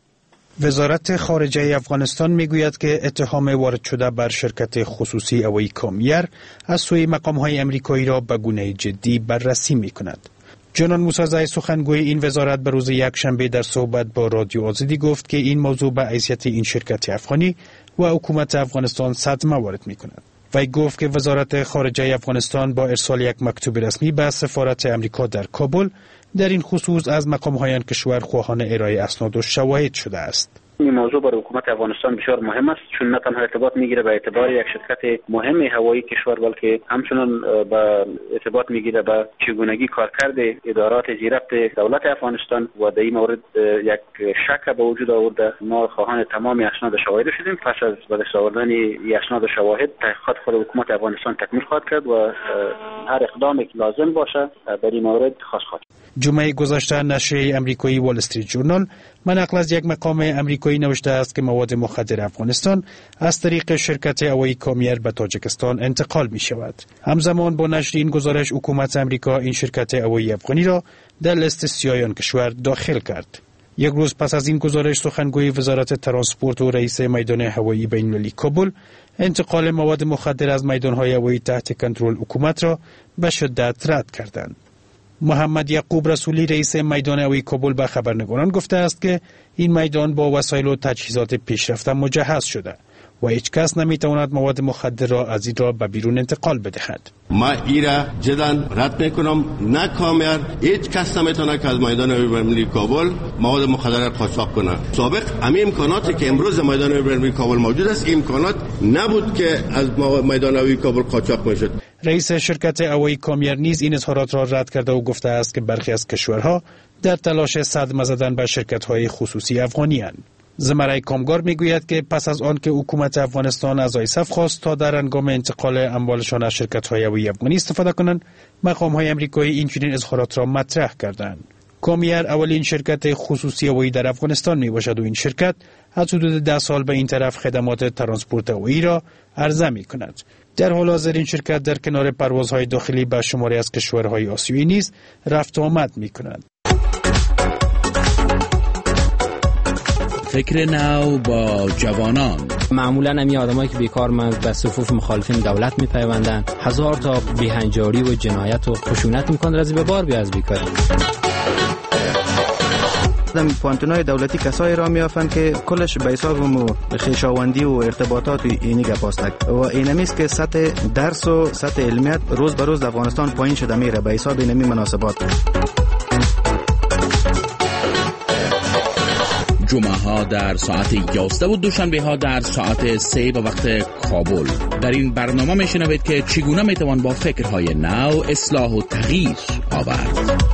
وزارت خارجه افغانستان میگوید که اتهام وارد شده بر شرکت خصوصی هوایی کامیر از سوی مقام‌های امریکایی را به گونه جدی بررسی می کند. جانان موسازی سخنگوی این وزارت به روز یکشنبه در صحبت با رادیو آزادی گفت که این موضوع به حیثیت این شرکت افغانی و حکومت افغانستان صدمه وارد می کند. وی گفت که وزارت خارجه افغانستان با ارسال یک مکتوب رسمی به سفارت امریکا در کابل در این خصوص از مقام‌های آن کشور خواهان ارائه اسناد و شواهد شده است. این موضوع برای حکومت افغانستان بسیار مهم است، چون نه تنها ارتباط میگیره به اعتبار یک شرکت مهم هوایی کشور، بلکه همچنان به ارتباط میگیره به چگونگی کارکرد ادارات زیربط دولت افغانستان و در این مورد یک شک به وجود آورده. ما خواهان تمام اسناد و شواهد شدیم. پس از به دست آوردن اسناد و شواهد تحقیقات خود حکومت افغانستان تکمیل خواهد کرد و هر اقدامی که لازم باشه در این مورد خاص خواهد. جمعه گذشته نشریه امریکایی وال استریت جورنال منقل از یک مقام امریکایی نوشته است که مواد مخدر افغانستان از طریق شرکت هوایی کامیر به تاجیکستان انتقال می شود. همزمان با نشر این گزارش حکومت امریکا این شرکت هوایی افغانی را در لیست سیاه آن کشور داخل کرد. یک روز پس از این گزارش سخنگوی وزارت ترانسپورت و رئیس میدان هوایی بین‌المللی کابل انتقال مواد مخدر از میدان‌های هوایی تحت کنترل حکومت را به شدت رد کردند. محمد یعقوب رسولی رئیس میدان هوایی کابل به خبرنگاران گفته است که این میدان با وسایل و تجهیزات پیشرفته مجهز شده و هیچ کس نمیتواند مواد مخدر را از این را به بیرون انتقال بدهد. ما ایرا جداً رد میکنم، نه کامیر هیچ کس نمیتونه که از میدان هوایی کابل مواد مخدر را قاچاق کنه. سابق همین امکاناتی که امروز میدان هوایی کابل موجود است امکانات نبود که از میدان هوایی کابل قاچاق میشد. رئیس شرکت هوایی کامیر نیز این اظهارات را رد کرده و گفته است که برخی از کشورها در تلاش صدمه زدن به شرکت‌های خصوصی افغانی اند. زمره کامگار میگوید که پس از آن که حکومت افغانستان از آیسف خواست تا در هنگام انتقال اموالشان از شرکت‌های هوایی افغانی استفاده کنند، مقام‌های امریکایی این چنین اظهارات را مطرح کردند. کامیر اولین شرکت خصوصی هوایی در افغانستان میباشد و این شرکت از حدود 10 سال به این طرف خدمات ترانسپورت هوایی را عرضه می‌کند. در حال حاضر این شرکت در کنار پروازهای داخلی به شماری از کشورهای آسیایی نیز رفت و آمد می‌کند. فکر نو با جوانان. معمولا همی آدمایی که بیکارمند به صفوف مخالفین دولت میپیوندند، هزار تا بیهنجاری و جنایت و خشونت میکنند رازی به بار بیا از بیکاری. پانتونای دولتی کسایی را میافند که کلش به حساب خویشاوندی و ارتباطات اینی گپاستک و اینمی است که سطح درس و سطح علمیت روز به روز در افغانستان پایین شده میره به حساب اینمی مناسبات. جمعه ها در ساعت 11 و دوشنبه ها در ساعت 3 به وقت کابل. در این برنامه میشنوید که چگونه میتوان با فکرهای نو اصلاح و تغییر آورد.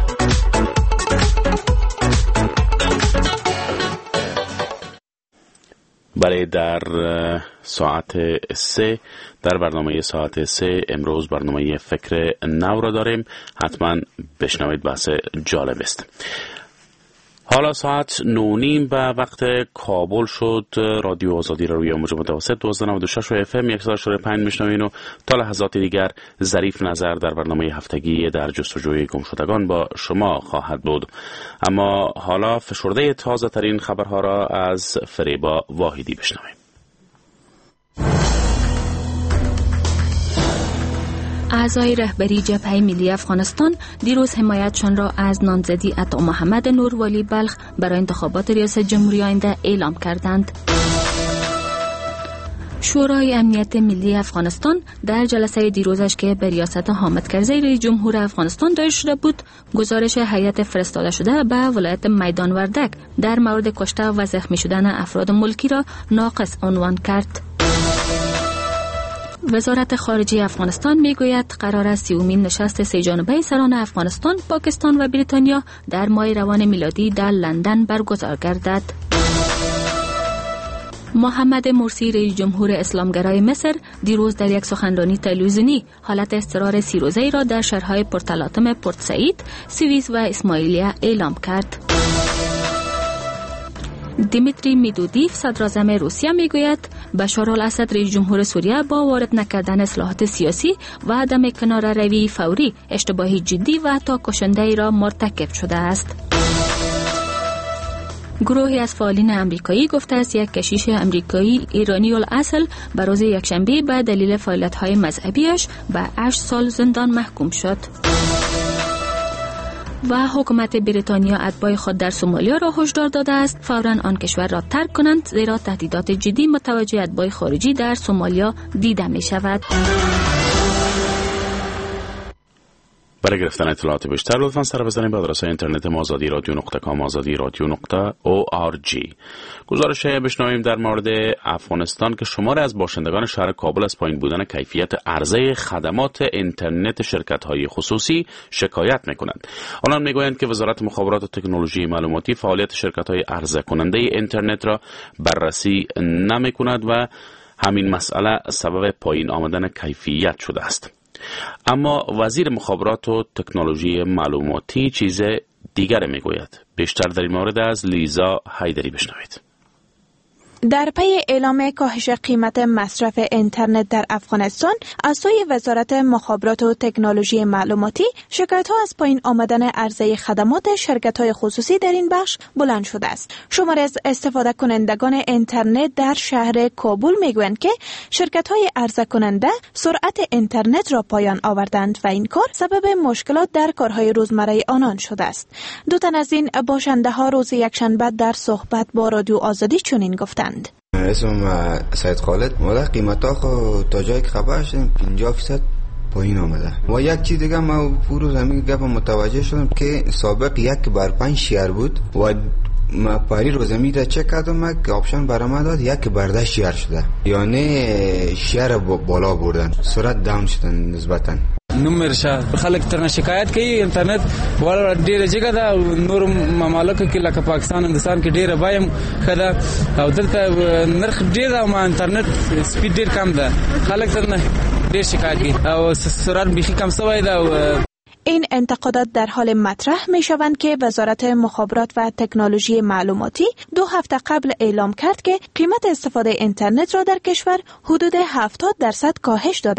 برای در ساعت 3 در برنامه ساعت 3 امروز برنامه فکر نو را داریم. حتما بشنوید، بحث جالب است. حالا ساعت 9:30 به وقت کابل شد. رادیو آزادی را روی موج متوسط 1296 و اف ام 104.5 میشنوین و تا لحظات دیگر ظریف نظر در برنامه هفتگی در جستجوی گمشدگان با شما خواهد بود. اما حالا فشرده تازه ترین خبرها را از فریبا واحدی بشنویم. اعضای رهبری جبهه ملی افغانستان دیروز حمایتشان را از نامزدی عطا محمد نور ولی بلخ برای انتخابات ریاست جمهوری آینده اعلام کردند. شورای امنیت ملی افغانستان در جلسه دیروزش که به ریاست حامد کرزی رئیس جمهور افغانستان دایر شده بود، گزارش هیئت فرستاده شده به ولایت میدان وردک در مورد کشته و زخمی شدن افراد ملکی را ناقص عنوان کرد. وزارت خارجه افغانستان میگوید قرار است 30مین نشست سه جانبه سران افغانستان، پاکستان و بریتانیا در ماه روان میلادی در لندن برگزار گردد. محمد مرسی رئیس جمهور اسلامگرای مصر دیروز در یک سخنرانی تلویزیونی حالت اضطرار 30 روزه‌ای را در شهرهای پورتالاتم، پورت سعید، سویز و اسماعیلیه اعلام کرد. دیمیتری میدودیف صدراعظم روسیه میگوید بشار الاسد رئیس جمهور سوریه با وارد نکردن اصلاحات سیاسی و عدم کناره‌روی فوری اشتباهی جدی و حتی کشنده‌ای را مرتکب شده است. گروهی از فعالین امریکایی گفته است یک کشیش امریکایی ایرانی الاصل به روز یکشنبه به دلیل فعالیت‌های مذهبیش به 8 سال زندان محکوم شد. و حکومت بریتانیا اتباع خود در سومالیا را هشدار داده است فوراً آن کشور را ترک کنند، زیرا تهدیدات جدی متوجه اتباع خارجی در سومالیا دیده می شود. برای گرفتن اطلاعات بیشتر لطفاً سر بزنید به آدرس اینترنت ما azadi.com azadi.radio.org. گزارش بشنویم در مورد افغانستان که شماری از باشندگان شهر کابل از پایین بودن کیفیت عرضه خدمات اینترنت شرکت‌های خصوصی شکایت می‌کنند. آنان می‌گویند که وزارت مخابرات و تکنولوژی معلوماتی فعالیت شرکت‌های عرضه کننده اینترنت را بررسی نمی‌کند و همین مسئله سبب پایین آمدن کیفیت شده است. اما وزیر مخابرات و تکنولوژی معلوماتی چیز دیگر میگوید. بیشتر در این مورد از لیزا حیدری بشنوید. در پی اعلام کاهش قیمت مصرف اینترنت در افغانستان از سوی وزارت مخابرات و تکنولوژی معلوماتی، شکایت‌ها از پایین آمدن عرضه خدمات شرکت‌های خصوصی در این بخش بلند شده است. شماری از استفاده کنندگان اینترنت در شهر کابل میگویند که شرکت‌های عرضه کننده سرعت اینترنت را پایان آوردند و این کار سبب مشکلات در کارهای روزمره آنان شده است. دو تن از این باشنده‌ها روز یکشنبه در صحبت با رادیو آزادی چنین گفتند: اسمم سید خالد. ما قیمتا خو تا جایی که خبر شدیم 50% پایین آمده. و یک چیز دیگه ما پورو زمین گپ متوجه شدم که سابق 1/5 شیر بود و ما پاری رو زمین را چک کردم که آپشن برام داد 1/10 شیر شده، یعنی شیر بالا بردن، سرعت داون شدن نسبتاً. نمبر خلک ترنه شکایت کوي انټرنیټ ولا ډیره جګه ده او نور ممالکو کې لکه پاکستان هندستان کې ډیره بایم خدا او دلته نرخ ډیر او ما انټرنیټ سپیډ ډیر کم ده، خلک ترنه ډیر شکایت کوي او سرعت بیخي کم شوی ده. این انتقادات در حال مطرح می شوند که وزارت مخابرات و تکنولوژی معلوماتی 2 هفته قبل اعلام کرد که قیمت استفاده اینترنت را در کشور حدود 70% کاهش داده است.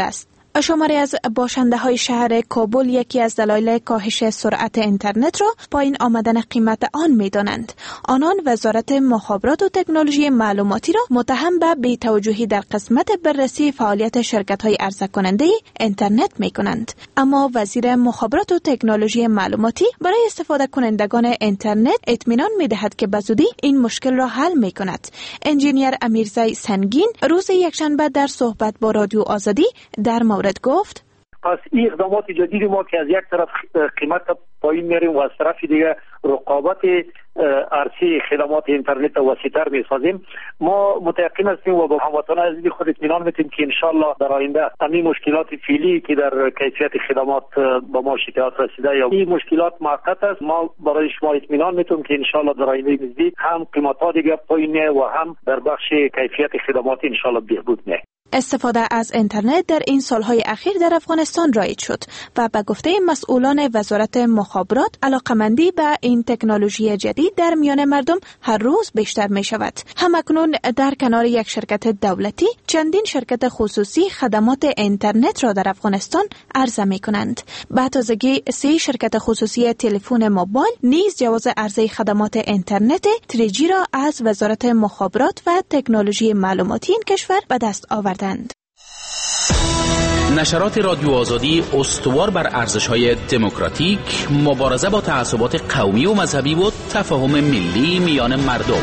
شماری از باشنده های شهر کابل یکی از دلایل کاهش سرعت اینترنت را پایین آمدن قیمت آن می دانند. آنان وزارت مخابرات و تکنولوژی معلوماتی را متهم به بی‌توجهی در قسمت بررسی فعالیت شرکت های عرضه کننده اینترنت می کنند. اما وزیر مخابرات و تکنولوژی معلوماتی برای استفاده کنندگان اینترنت اطمینان می دهد که بزودی این مشکل را حل می کند. انجینیر امیرزای سنگین روز یکشنبه در صحبت با رادیو آزادی در مورد گفت: پس این اقدامات جدید ما که از یک طرف قیمت پایین میاریم و از طرف دیگه رقابت عرصه خدمات اینترنت وسیع‌تر می‌سازیم، ما متيقن هستیم و با هموطنان عزیز خود اطمینان میدیم که انشالله در آینده همین مشکلات فعلی که در کیفیت خدمات با ما شکایت رسیده یا این مشکلات موقت است، ما برای شما اطمینان میدیم که انشالله در آینده نزدیک هم قیمت‌ها دیگه پایین و هم در بخش کیفیت خدمات انشالله بهبود می‌یابد. استفاده از اینترنت در این سالهای اخیر در افغانستان رایج شد و به گفته مسئولان وزارت مخابرات علاقمندی به این تکنولوژی جدید در میان مردم هر روز بیشتر می شود. همکنون در کنار یک شرکت دولتی چندین شرکت خصوصی خدمات اینترنت را در افغانستان عرضه می کنند. به تازگی 3 شرکت خصوصی تلفن موبایل نیز جواز عرضه خدمات اینترنت 3G را از وزارت مخابرات و تکنولوژی معلوماتی این کشور به دست آورد. نشرات رادیو آزادی استوار بر ارزش‌های دموکراتیک، مبارزه با تعصبات قومی و مذهبی و تفاهم ملی میان مردم.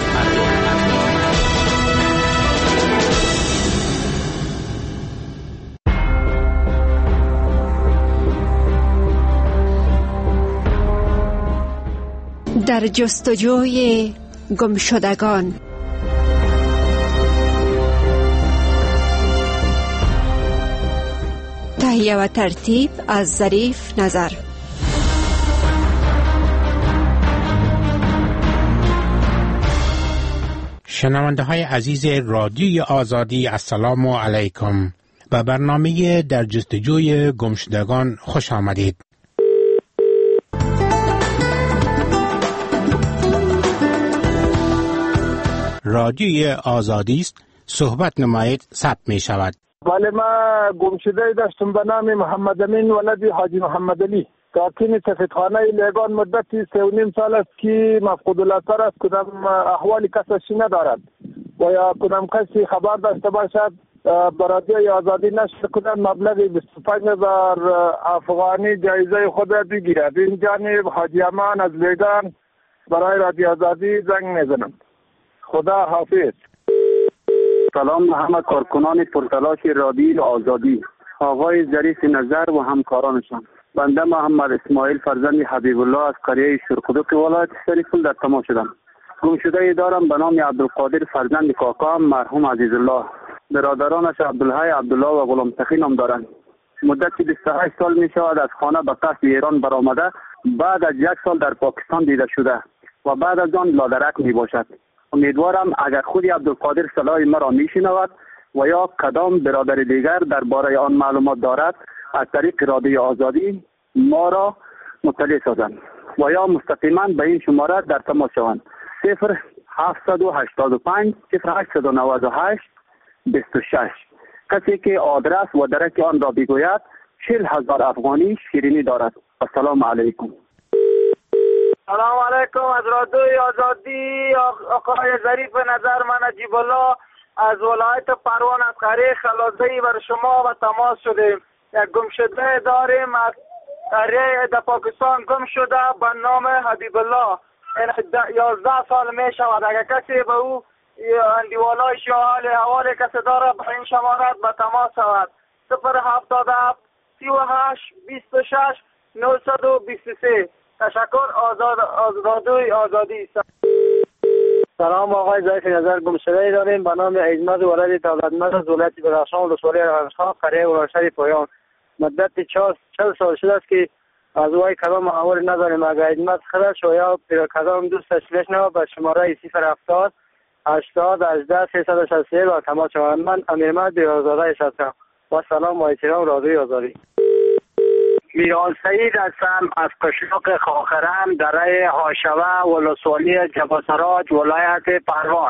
در جستجوی گمشدگان. تهیه و ترتیب از ظریف نظر. شنونده های عزیز رادیوی آزادی، السلام علیکم. به برنامه در جستجوی گمشدگان خوش آمدید. رادیوی آزادی است، صحبت نمایید ثبت می شود. بله، ما گمشده داشتم به نام محمد امین ولد حاجی محمد علی، ساکن سفیدخانه لگان. مدتی 3.5 سال است که مفقود الاثر است. کدام احوال کسش ندارد و یا کدام کسی خبر داشته باشد برای آزادی نشر کدام مبلغ 25,000 افغانی جایزه خود بگیرد. این جانب حاجی امان از لگان برای رادیو آزادی زنگ میزنم. خدا حافظ. سلام محمد کارکنان پرتلاش رادیو آزادی، آقای ظریف نظر و همکارانشان. بنده محمد اسماعیل فرزند حبیب الله از قریه شرقدوق ولایت سریفل در تماس شدم. گمشده دارم به نام عبدالقادر فرزند کاکام مرحوم عزیز الله. برادرانش عبدالحی، عبدالله و غلام سخی نام دارند. مدت 28 سال می شود از خانه به قصد ایران برآمده، بعد از 1 سال در پاکستان دیده شده و بعد از آن لادرک می باشد. امیدوارم اگر خود عبدالقادر صلاح مرا میشنود و یا کدام برادر دیگر درباره آن معلومات دارد، از طریق رادیو آزادی ما را مطلع سازند و یا مستقیما به این شماره در تماس شوند. 0785 0898 26. کسی که آدرس و درک آن را بگوید 40,000 افغانی شیرینی دارد. السلام علیکم. سلام علیکم. از رادیوی آزادی آقای ظریف نظر، من نجیب الله از ولایت پروان از قریه خلازه‌ای بر شما و تماس شدیم. یک گمشده داریم از قریه در پاکستان گم شده به نام حبیب الله. 11 سال می شود. اگر کسی به او اندیوالایش یا حال کسی داره به این شماره به تماس شود. 077 38 26 923. تشکر. رادیوی آزادی. سلام آقای ظریف نظر، گمشده داریم به نام عظمت ولد دولتمند از ولایت بدخشان ولسوالی رنجخان قریه ولایت پایان. مدت 40 سال شده است که از وای کدام احوال نداریم. اگر عظمت خودش و یا کدام دوستش بشنوه به شماره 070 80 18 363 و تماس شوند. من امیرمد بیازاده هستم. با سلام و احترام، رادیوی آزادی. میران سعید هستم از قشلاق خاخرم، دره هاشوه ولسوالی جباسراج ولایت پروان.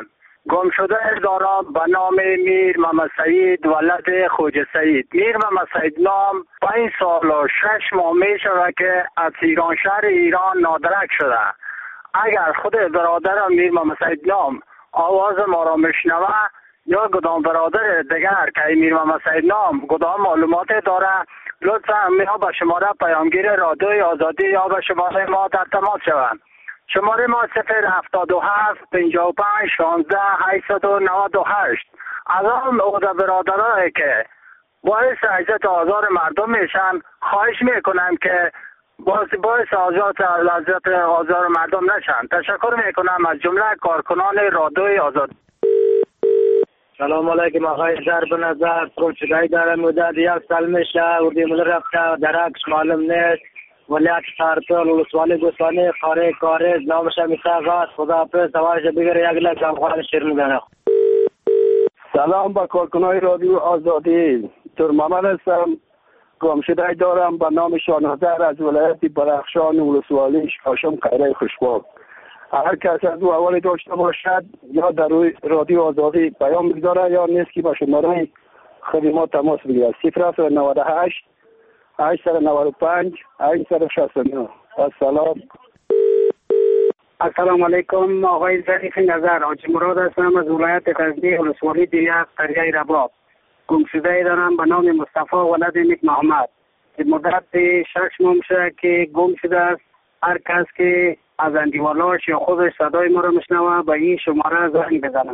گم شده دارم به نام میر محمد سعید ولد خوجه سعید. میر محمد سعید نام 5 سال و 6 ماه می شود که از ایران شهر ایران نادرک شده. اگر خود برادرم میر محمد سعید نام آواز ما را میشنوه یا کدام برادر دیگر که میر محمد سعید نام کدام معلومات داره، لطفا یا به شماره پیامگیر رادیوی آزادی یا به شماره ما در تماس شوند. شماره ما 077 55 16 898. از آن عهده برادرایی که باعث عزت آزار مردم میشن خواهش میکنم که باعث عزت آزار مردم نشن. تشکر میکنم از جمله کارکنان رادیوی آزادی. سلام علیکم آقای ضرب نظر. گمشدگی دارم مدت 1 سال میشه. اردیمون رفته درکش معلوم نیست. ولیت سرپل ولسوالی گوسفانی خاره کارز نامش میساغات خداحافظ. سوارش بگیره 1 لک افغان شیرین داره. سلام با کارکنان رادیو آزادی. دکتر محمد هستم. گمشدگی دارم به نام شانهزر از ولایت بدخشان ولسوالی شاشم قیره خوشباب. هر کس از او حوالی داشته باشد یا در روی رادیو آزادی پیام بگذاره یا نیست که با شماره خدمات تماس بگیرد. 098 895 869. السلام علیکم آقای ظریف نظر. حاجی مراد هستم از ولایت غزنی ولسوالی دیریاق قریه رباب. گمشده دارم به نام مصطفی ولد نیک محمد. مدت 6 ماه میشه که گم شده است. هر کس که از اندیوالاش یا خودش صدای ما رو میشنوه به این شماره زنگ بزنه.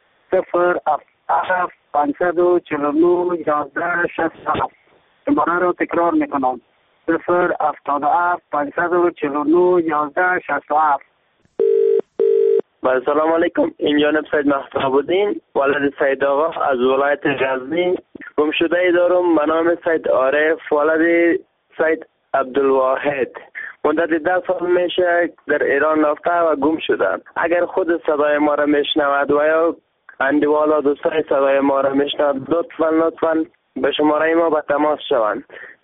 077 549 11 67. شماره رو تکرار میکنم. 077 549 11 67. سلام علیکم. این جانب سید مهتاب الدین ولد سید آقا از ولایت غزنی. گمشده دارم به نام سید عارف ولد سید عبدالواحد. مدت 10 سال میشه در ایران رفته و گم شدن. اگر خود صدای ما را میشنود و یا اندیوالا دوستای صدای ما را میشنود لطفاً به شماره ما به تماس شوند.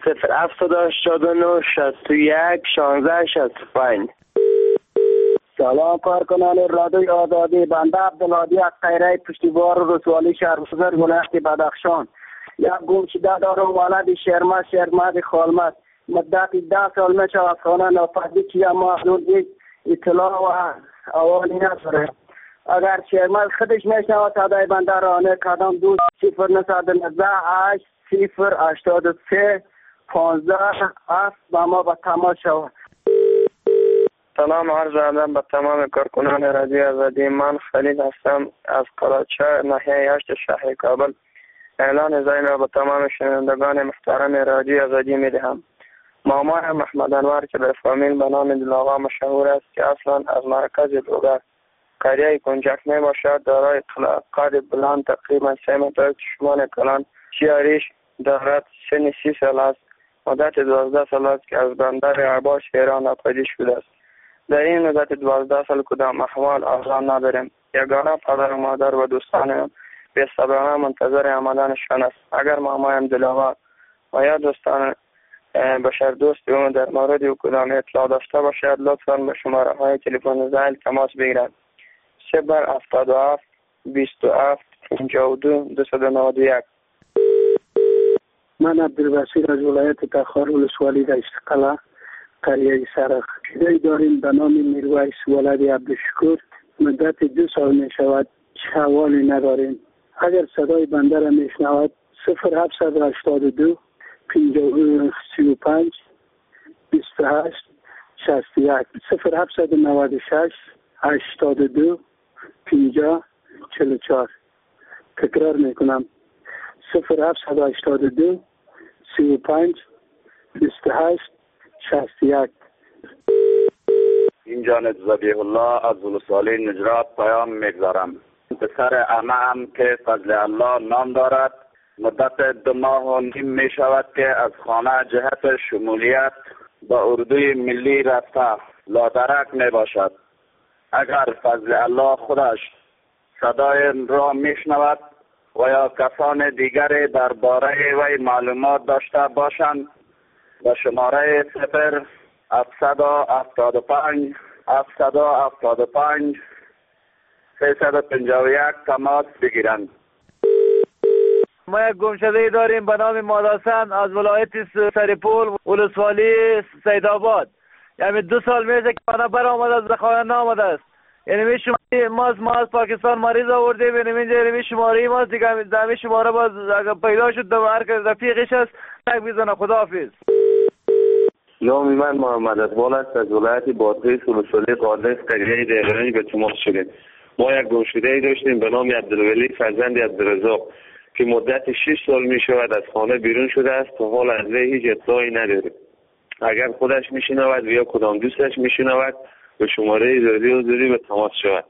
0789 61 16 65. سلام کارکنان رادیوی آزادی. بنده عبدالهادی از قیره پشتیبان ولسوالی شهربزرگ ولایت بدخشان. یک گمشده دارم ولد شرمد خالمت. مدت 10 سال میشه از خانه ناپدید که اما هنوز اطلاع و اوالی نداره. اگر شرمد خودش میشنوه صدای بنده رانه کدام دوست 0998 083 15 7 با ما به تماس شود. سلام عرض ادب به تمام کارکنان رادیو آزادی. من خلیل هستم از کلاچه ناحیه 8 شهر کابل. اعلان زنگ را به تمام شنوندگان محترم رادیو آزادی میدهم. مامای محمد انور که به فامیل به نام دلاغا مشهور است که اصلا از مرکز دوگر قریه کنجک می باشد. دارای قد بلند تقریبا 3 متر شمال کلان چیاریش دارد. سن 30 سال است. مدت 12 سال است که از بندر عباس ایران ناپدید شده است. در این مدت 12 سال کدام احوال آزاد نداریم. یگانه پدر و مادر و دوستانم به صبرانه منتظر آمدنشان است. اگر مامایم دلاغا و یا دوستان بشر دوست اون در مورد او کدام اطلاع داشته باشد لطفاً به شماره های تلفن زائل تماس بگیرند. 077 27 52 291. من عبدالبصیر از ولایت تخار ولسوالی دشت قلعه قریه سرخ. شده داریم به نام میرویس ولد عبدالشکور. مدت 2 سال می شود حوالی نداریم. اگر صدای بنده را می شنود 0782 35 28 61 0796 82 50 44. تکرار میکنم 0782 35 28 61. این جانب ذبیح الله از ولسوالی نجرات پیام میگذارم. پسر عمه‌ام که فضل الله نام دارد مدت 2 ماه و نیم می شود که از خانه جهت شمولیت به اردوی ملی رفته لادرک می باشد. اگر فضل الله خودش صدای را می شنود و یا کسان دیگری درباره وی معلومات داشته باشند به شماره 0775 775 351 تماس بگیرند. ما یک گمشده داریم به نام ماداسن از ولایت سرپول ولسوالی سیدآباد. یعنی 2 سال میشه که خانه برآمده از خانه نامده است. یعنی ما از پاکستان مریض آوردیم، یعنی شماره ما دیگه در شماره باز اگر پیدا شد هر که رفیقش است تک بزنه. خداحافظ. نام من محمد اقبال است از ولایت بادغیس ولسوالی قادس قریه دهقانی به تماس شدیم. ما یک گمشده داشتیم به نام عبدالولی فرزند عبدالرزاق که مدت 6 سال می شود از خانه بیرون شده است و حال از وی هیچ اطلاعی نداریم. اگر خودش میشنود یا کدام دوستش میشنود به شماره رادیو آزادی به تماس شود.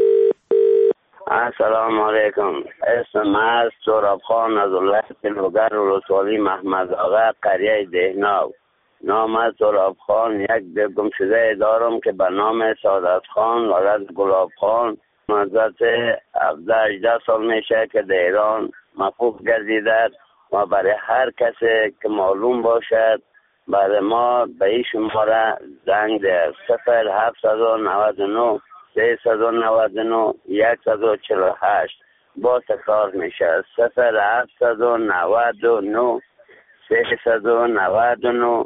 السلام علیکم. اسم من سهراب خان از ولایت لوگر ولسوالی محمد آقا قریه دهناو. نام سهراب خان. یک گمشده دارم که به نام سعادت خان ولد گلاب خان مدت 17-18 سال میشه که در ایران مفقود گردیده و برای هر کسی که معلوم باشد برای ما به این شماره زنگ ده 0799 399 148 با تکرار میشه 0799 399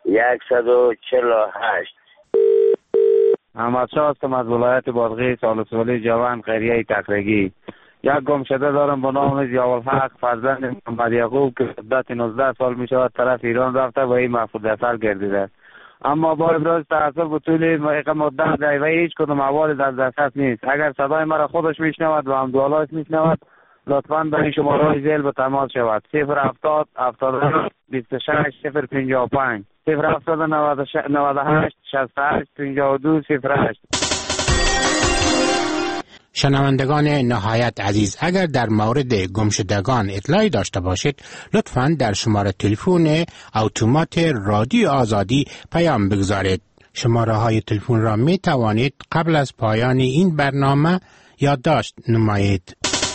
148. احمد شاه هستم از ولایت بادغیس ولسوالی جوان قریه تکرگی. یک گمشده دارم به نام ضیاءالحق فرزند محمد یعقوب که مدت 19 سال می شود طرف ایران رفته و این مفقود اثر گردیده، اما با ابراز تأسف به طول مدت و هیچ کدام احوالی در دسترس نیست. اگر صدای مرا خودش میشنود و همدوالایش میشنود لطفاً به این شماره ذیل به تماس شود 070 70 26 055 070 98 68 52 08. شنوندگان نهایت عزیز، اگر در مورد گمشدگان اطلاعی داشته باشید لطفاً در شماره تلفن اتومات رادیو آزادی پیام بگذارید. شماره های تلفن را می توانید قبل از پایان این برنامه یادداشت نمایید.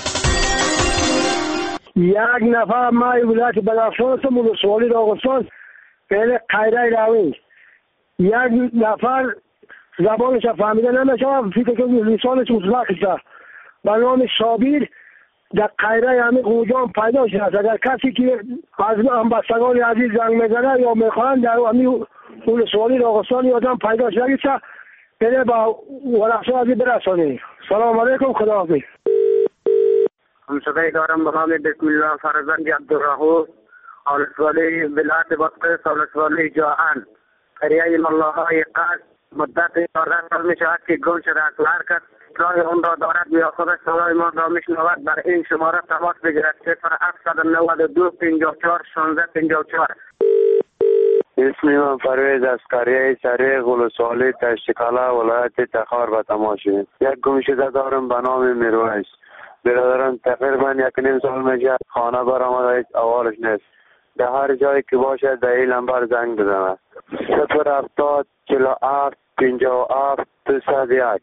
یک نفر ما ولایت بدخشان هستم ولسوالی راغستان فعل قیره راوی. یک نفر زبانش فهمیده نمیشه فکر که لسانش مطلق است به نام شابیر در قیره همین قوجان پیدا شده. اگر کسی که از همبستگان عزیز زنگ میزنه یا میخواهند در همین ولسوالی راغستان آدم پیدا شده بده با ورقصان عزیز برسانید. سلام علیکم. خداحافظ. گمشده دارم به نام بسم الله فرزند عبدالرحو ولسوالی ولایت بادغیس ولسوالی جوان قریه ملاهای قصد. مدت 14 سال می شود که گم شده است و هر کس راه اون را دارد یا خودش صدای ما را میشنود بر این شماره تماس بگیرد 0792 54 16 54. اسم من پرویز از قریه سریق ولسوالی تشتکالا ولایت تخار به تماس شدیم. یک گمشده دارم به نام میرویس. برادرم تقریبا 1.5 سال میشه خانه برآمده هیچ احوالش نیست. در هر جایی که باشه در این نمبر زنگ بزنه 070 47 57 201.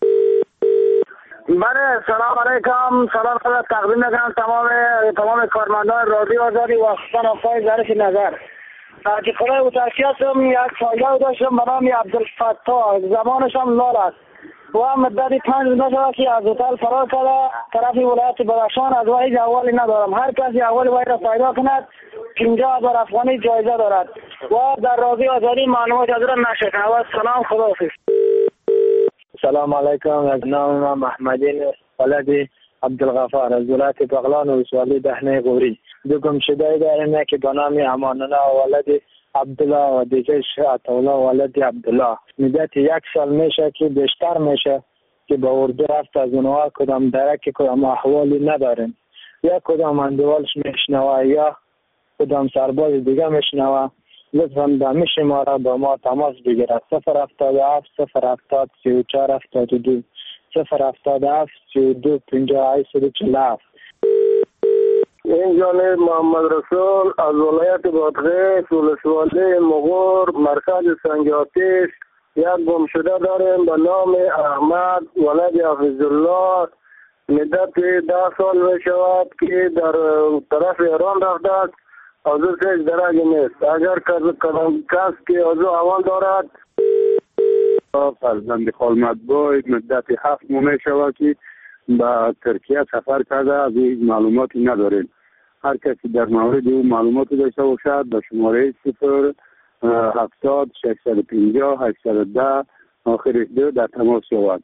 بله سلام علیکم. سلام خدا تقدیم میکنم تمام کارمندان رادیو آزادی و خصوصا آقای ظریف نظر. که خدای اوتاکی هستم. یک فایده داشتم به نام عبدالفتاح زبانش هم لال است و مدتی 5 روز شده که از هتل فرار کرده طرف ولایت بدخشان. از وی احوالی ندارم. هر کسی احوال وی را پیدا کند 50,000 افغانی جایزه دارد و در رادیو آزادی معلومات از را نشکن. و سلام. خداحافظ. سلام علیکم. از نام من محمدین ولد عبدالغفار از ولایت بغلان ولسوالی دهنه غوری. دو گمشده داریم که به نام امانالله ولد عبدالله و دیگه عطاالله ولد عبدالله. مدت 1 سال میشه که بیشتر میشه که به اردو رفت. از اونها کدام درک کدام احوالی نداریم. یا کدام اندوالش میشنوه یا کدام سرباز دیگه میشنوه. لطفاً به همین شماره با ما تماس بگیرد 077 070 34 72 077 32 58 47. این جانب محمد رسول از ولایت بادغیس ولسوالی مغور مرکز سنگ آتش. یک گمشده داریم به نام احمد ولد حفیظالله. مدت 10 سال می شود که در طرف ایران رفته است. از او هیچ درجه نیست. اگر کس که از او احوال دارد فرزند خالمت باید مدت 7 ماه می شود که به ترکیه سفر کرده، از این معلوماتی نداریم. هر کسی در مورد او معلوماتی داشته باشد به شماره 070 650 810 آخرش 2 در تماس شود.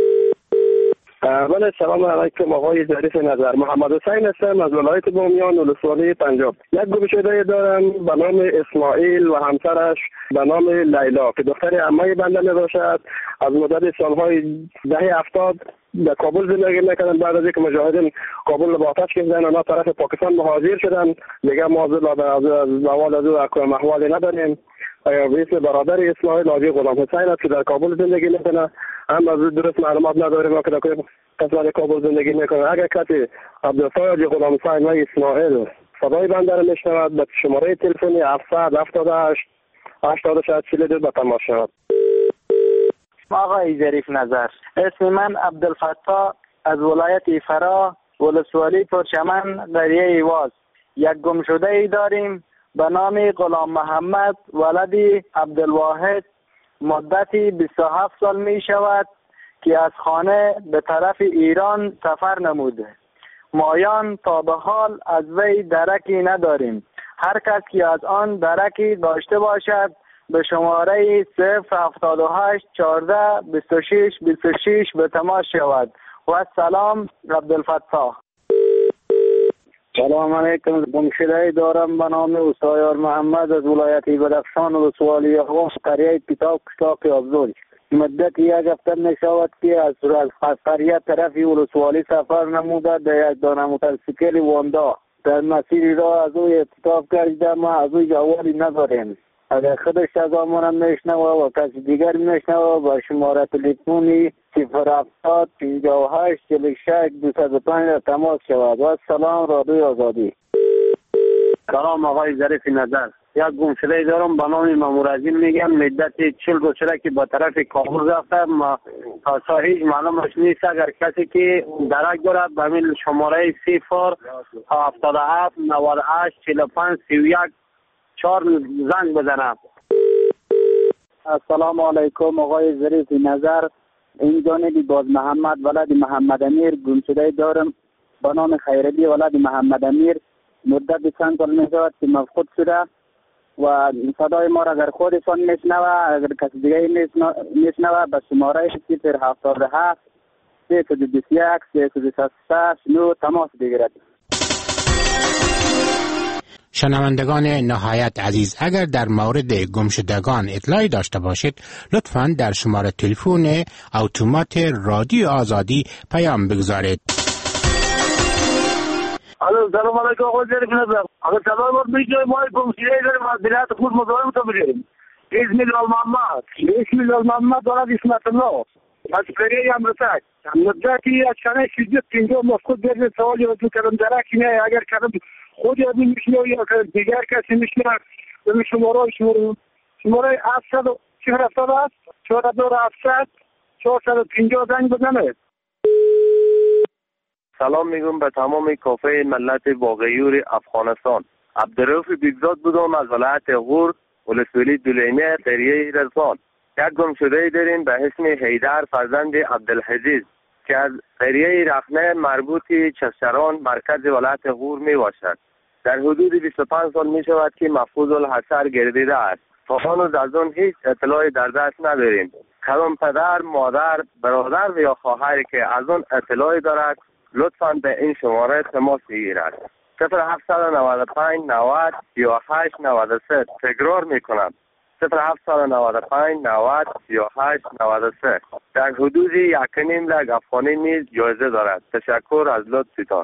بله، سلام علیکم آقای ظریف نظر. محمد حسین هستم از ولایت بامیان ولسوالی پنجاب. یک گمشده دارم به نام اسماعیل و همسرش به نام لیلا که دختر عمه بنده می باشد. از مدت سالهای دهه 70 در کابل زندگی میکردن. بعد از اینکه مجاهدین کابل با آتش کردن آنها طرف پاکستان مهاجر شدن. دیگه ما از مواد از او محوالی نداریم. مثل برادر اسماعیل حاجی غلام حسین است که در کابل زندگی میکنه. هم از درست معلومات نداریم که در قسمت کابل زندگی میکنه. اگر کسی عبدالفای حاجی غلام حسین و اسماعیل صدای بنده را میشنود به شماره تلفنی 778 8642 به تماس شود. آقای ظریف نظر، اسم من عبدالفتاح از ولایت فرا ولسوالی پرچمن قریه ایواز. یک گمشده ای داریم به نام غلام محمد ولدی عبدالواحد. مدتی 27 سال می شود که از خانه به طرف ایران سفر نموده. مایان تا به حال از وی درکی نداریم. هر کس که از آن درکی داشته باشد به شماره 078 14 26 26 به تماس شود. و سلام، عبدالفتاح. سلام علیکم. گمشده دارم به نام اوسایار محمد از ولایت بدخشان و سوالی آقاس قریه پیتاو کشتاق ابزوج. مدت یک هفته می شود که از قریه طرفی ولسوالی سفر نموده در یک دانه موتورسیکل واندا. در مسیر را از او اعتراف کرده ما از او جوالی نداریم. اگر خودش از آمانم میشنوه و کسی دیگر میشنوه با شماره تلفنی 070 58 46 205 تماس شود. و سلام، رادیو آزادی. سلام آقای ظریف نظر. یک گمشده دارم به نام مامورازی میگم. مدت 40 روز شده که با طرف کابل رفتم. تا هیچ معلومش نیست. اگر کسی که درک دارد به همین شماره 077 98 45 31 4 زنگ بزنم. السلام علیکم آقای ظریف نظر. این جانبی باز محمد ولد محمد امیر گمشده دارم به نام خیرعلی ولد محمد امیر. مدت چند سال می شود که مفقود شده و صدای ما را اگر خودشان میشنوه، اگر کسی دیگه میشنوه به شماره 077 321 369 تماس بگیرد. شنوندگان نهایت عزیز، اگر در مورد گمشدگان اطلاعی داشته باشید لطفاً در شماره تلفن اتومات رادیو آزادی پیام بگذارید. الو، سلام علیکم آقای ظریف نظر. اگر صدای ما میشنوید ما گمشده داریم از ولایت خود مزاحم تو بگیریم. اسم لال محمد ولد اسمت الله از قریه امرتک. مدتی از کنه شدید 50 مفقود برد سوالی و تو کلم درکی نه. اگر کلم خود یادی میشنو یا دیگر کسی میشنو به شماره 700 450 زنگ بزنه. سلام میگم به تمام کافه ملت باغیور افغانستان. عبدالرؤوف بیگزاد بودم از ولایت غور ولسوالی دولینه قریه رزوان. یک گمشده داریم به اسم حیدر فرزند عبدالحجیز که از قریه رخنه مربوطی چشران مرکز ولایت غور می باشد. در حدود 25 سال می شود که مفقود الحصر گردیده است. تا هنوز از آن هیچ اطلاعی در دست نداریم. کدام پدر، مادر، برادر یا خواهری که از آن اطلاعی دارد لطفاً به این شماره تماس بگیرد. 0795 90 38 93. تکرار میکنم 0795 90 38 93. در حدود 1.5 لک افغانی نیز جایزه دارد. تشکر از لطفتان.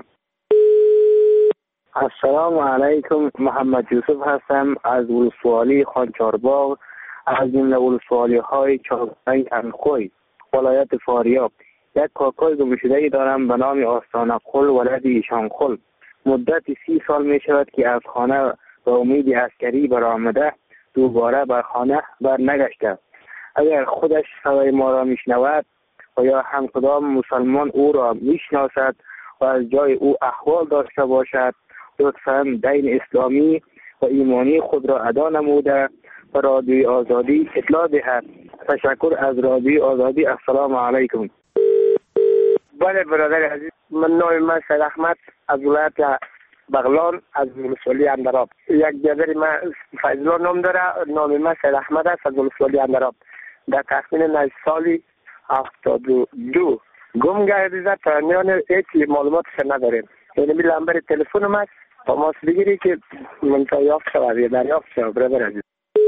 السلام علیکم، محمد یوسف هستم از ولسوالی خانچارباغ، از جمله ولسوالی های چارسنگ انخوی ولایت فاریاب. یک کاکای گمشده‌ای دارم به نام آستانه قل ولد ایشان قل. مدت 30 سال می شود که از خانه به امید عسکری برآمده دوباره بر خانه برنگشته. اگر خودش صدای ما را میشنود و یا هم کدام مسلمان او را میشناسد و از جای او احوال داشته باشد لطفاً دین اسلامی و ایمانی خود را ادا نموده و رادیو آزادی اطلاع دهد. تشکر از رادیو آزادی. السلام علیکم. بله برادر عزیز، نام من سید احمد از ولایت بغلان از ولسوالی اندراب. یک برادر من فیضلا نام داره، نام من سید احمد است از ولسوالی اندراب. در تخمین سالی 72 گم گردیده، تا میان هیچ معلوماتش نداریم. یعنی نمبر تلفن من تماس بگیری که منتها یافت شود یا دریافت شود برادر عزیز.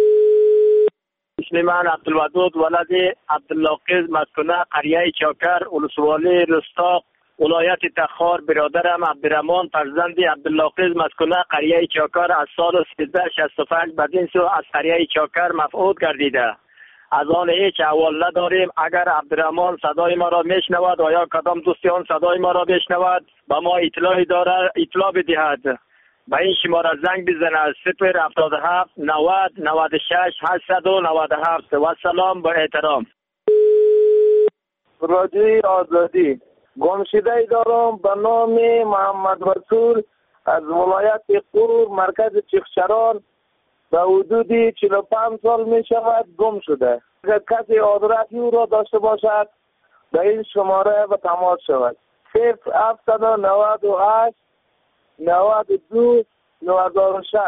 اسم من عبدالودود ولد عبداللاقز، مسکن قریه چاکر، ولسوالی رستاق، ولایت تخار. برادرم عبدالرحمن فرزند عبداللاقز، مسکن قریه چاکر، از سال 1365 بدین سو از قریه چاکر مفقود گردیده. از آن هیچ احوال نداریم. اگر عبدالرحمن صدای ما را میشنود و یا کدام دوستی آن صدای ما را بشنود به ما اطلاع بدهد. به این شماره زنگ بزنید 077 90 96 897. و سلام با احترام. رادیوی آزادی. گمشده دارم به نام محمد رسول از ولایت قور، مرکز چیخچران. به حدود 45 سال می شود گم شده. اگر کسی آدرسی او را داشته باشد به این شماره به تماس شود 0798 92 96.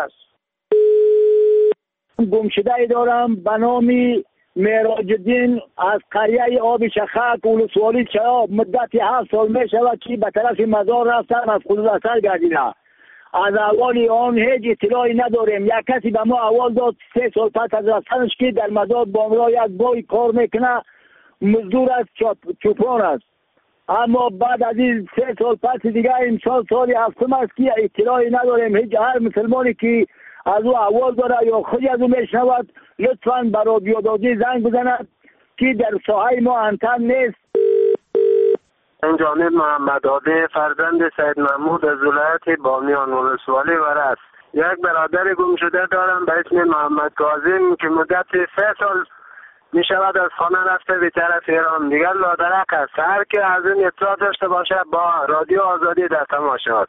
گمشده دارم به نام معراج الدین از قریه آب شخک ولسوالی چراب. مدت 7 سال می شود که به طرف مزار رفتم، از خود اثر گردیده. از اول آن هیچ اطلاعی نداریم. یک کسی به ما اول داد 3 سال پس از رفتنش که در مزار بامرا یک بای کار میکنه، مزدور است، چوپان است. اما بعد از این 3 سال پس دیگه امسال سال 7 است که اطلاعی نداریم. هیچ هر مسلمانی که از او اول داره یا خودی از او میشنود لطفاً به رادیو آزادی زنگ بزند که در ساحه ما انتن نیست. این جانب محمد عادی فرزند سید محمود از ولایت بامیان ولسوالی ورس. یک برادر گم شده دارم به اسم محمد کاظم که مدت 3 سال می شود از خانه رفته به طرف ایران. دیگر لادرک است. هر که از این اطلاع داشته باشه با رادیو آزادی در تماس شود.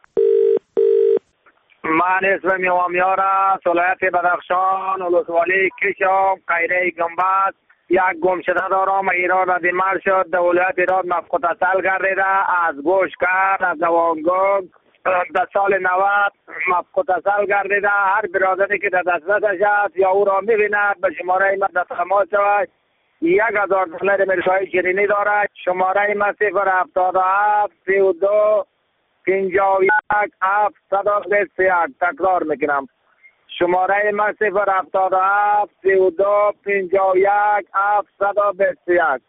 من اسمم یوامیار است، ولایت بدخشان، ولسوالی کشم، قریه گنبد. یک گمشده دارم. ایران را دیمار شد، در ولایت ایران مفقود اصل گردیده. از گوشکر، از دوانگوگ در سال 90 مفقود اصل گردیده. هر برادری که در دسترسش است یا او را می‌بیند به شماره ما در تماس شود. 1000 دلار امریکایی شیرینی دارد. شماره ما 077 32 51 721. تکرار میکنم. شماره من 077 32 51 721.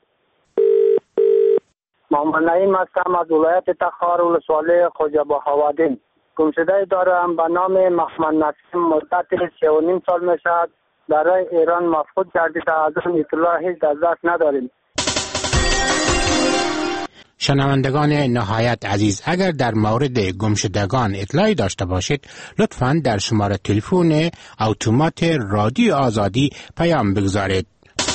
محمد نعیم هستم از ولایت تخار ولسوالی خوجا بهاودین. گمشده دارم به نام محمد نسیم. مدت 3.5 سال می شود در ایران مفقود گردیده. از اون اطلاع هیچ از دست نداریم. شنوندگان نهایت عزیز، اگر در مورد گمشدگان اطلاعی داشته باشید لطفاً در شماره تلفن اتومات رادیو آزادی پیام بگذارید.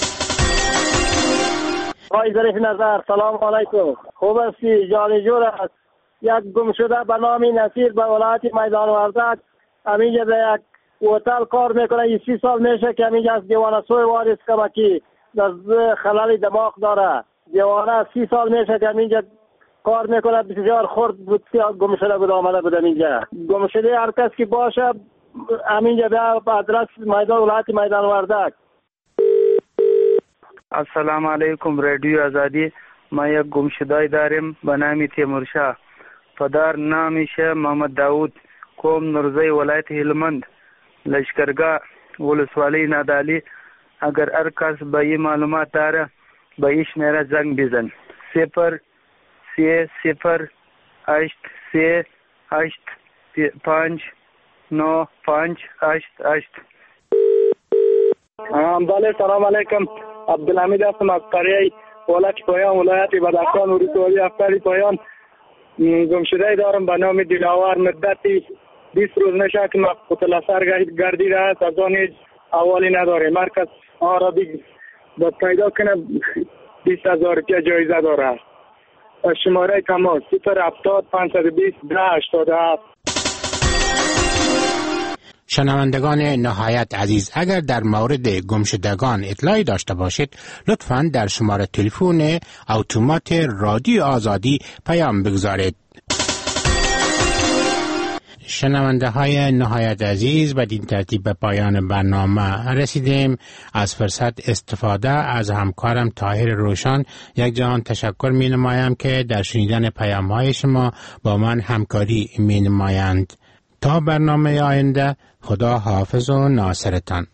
آقای ظریف نظر، سلام علیکم. خوب هستی؟ جان جور است. یک گمشده به نام نصیر به ولایت میدان وردک. همینجا در یک هتل کار میکنه. 30 سال میشه که همینجا از دیوانسوی وارث کمکی در خلال دماغ داره. دیوانه 30 سال میشه که اینجا کار میکنه. بسیار خرد بود که گمشده بود آمده بود اینجا. گمشده هر کس که باشه همینجا به آدرس میدان ولایت میدان وردک. السلام علیکم رادیو آزادی. ما یک گمشده داریم به نام تیمورشاه. پدر نامش محمد داود، قوم نورزی، ولایت هلمند، لشکرگاه، ولسوالی نادالی. اگر هر کس به این معلومات داره به این شماره زنگ بزن 0 3 0 8 3 8 5 9 5 8 8. بله سلام علیکم. عبدالحمید هستم از قریه ولک پایان ولایت بدخشان ولسوالی افتری پایان. گمشده دارم به نام دلاور. مدتی 20 روز میشه که مفقود الاثر گردیده است. از آن هیچ احوالی نداره. مرکز عربی پیدا کنه 20,000 روپیه جایزه داره. شماره تماس 070 520 1087. شنوندگان نهایت عزیز، اگر در مورد گمشدگان اطلاعی داشته باشید لطفاً در شماره تلفن اتومات رادیو آزادی پیام بگذارید. شنونده های نهایت عزیز، بدین ترتیب به پایان برنامه رسیدیم. از فرصت استفاده از همکارم طاهر روشن یک جهان تشکر می نمایم که در شنیدن پیام های شما با من همکاری می نمایند. تا برنامه آینده، خدا حافظ و ناصرتان.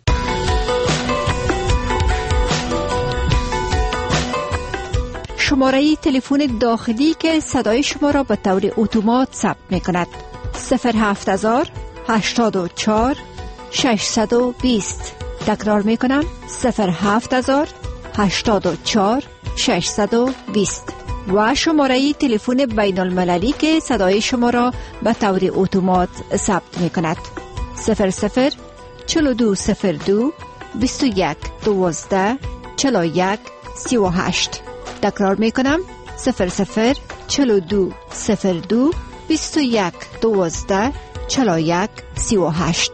شماره تلفن داخلی که صدای شما را به طور اتومات ثبت می کند 07000 84 620. تکرار می کنم 07000 84 620 و شماره تلفن بین المللی که صدای شما را به طور اتومات ثبت می کند 00 4202 21 12 41 38. تکرار می کنم 00 4202 21 12 41 38.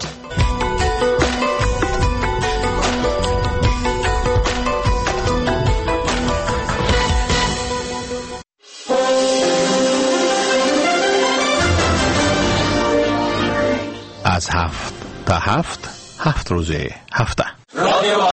از 7 تا 7 روزه هفته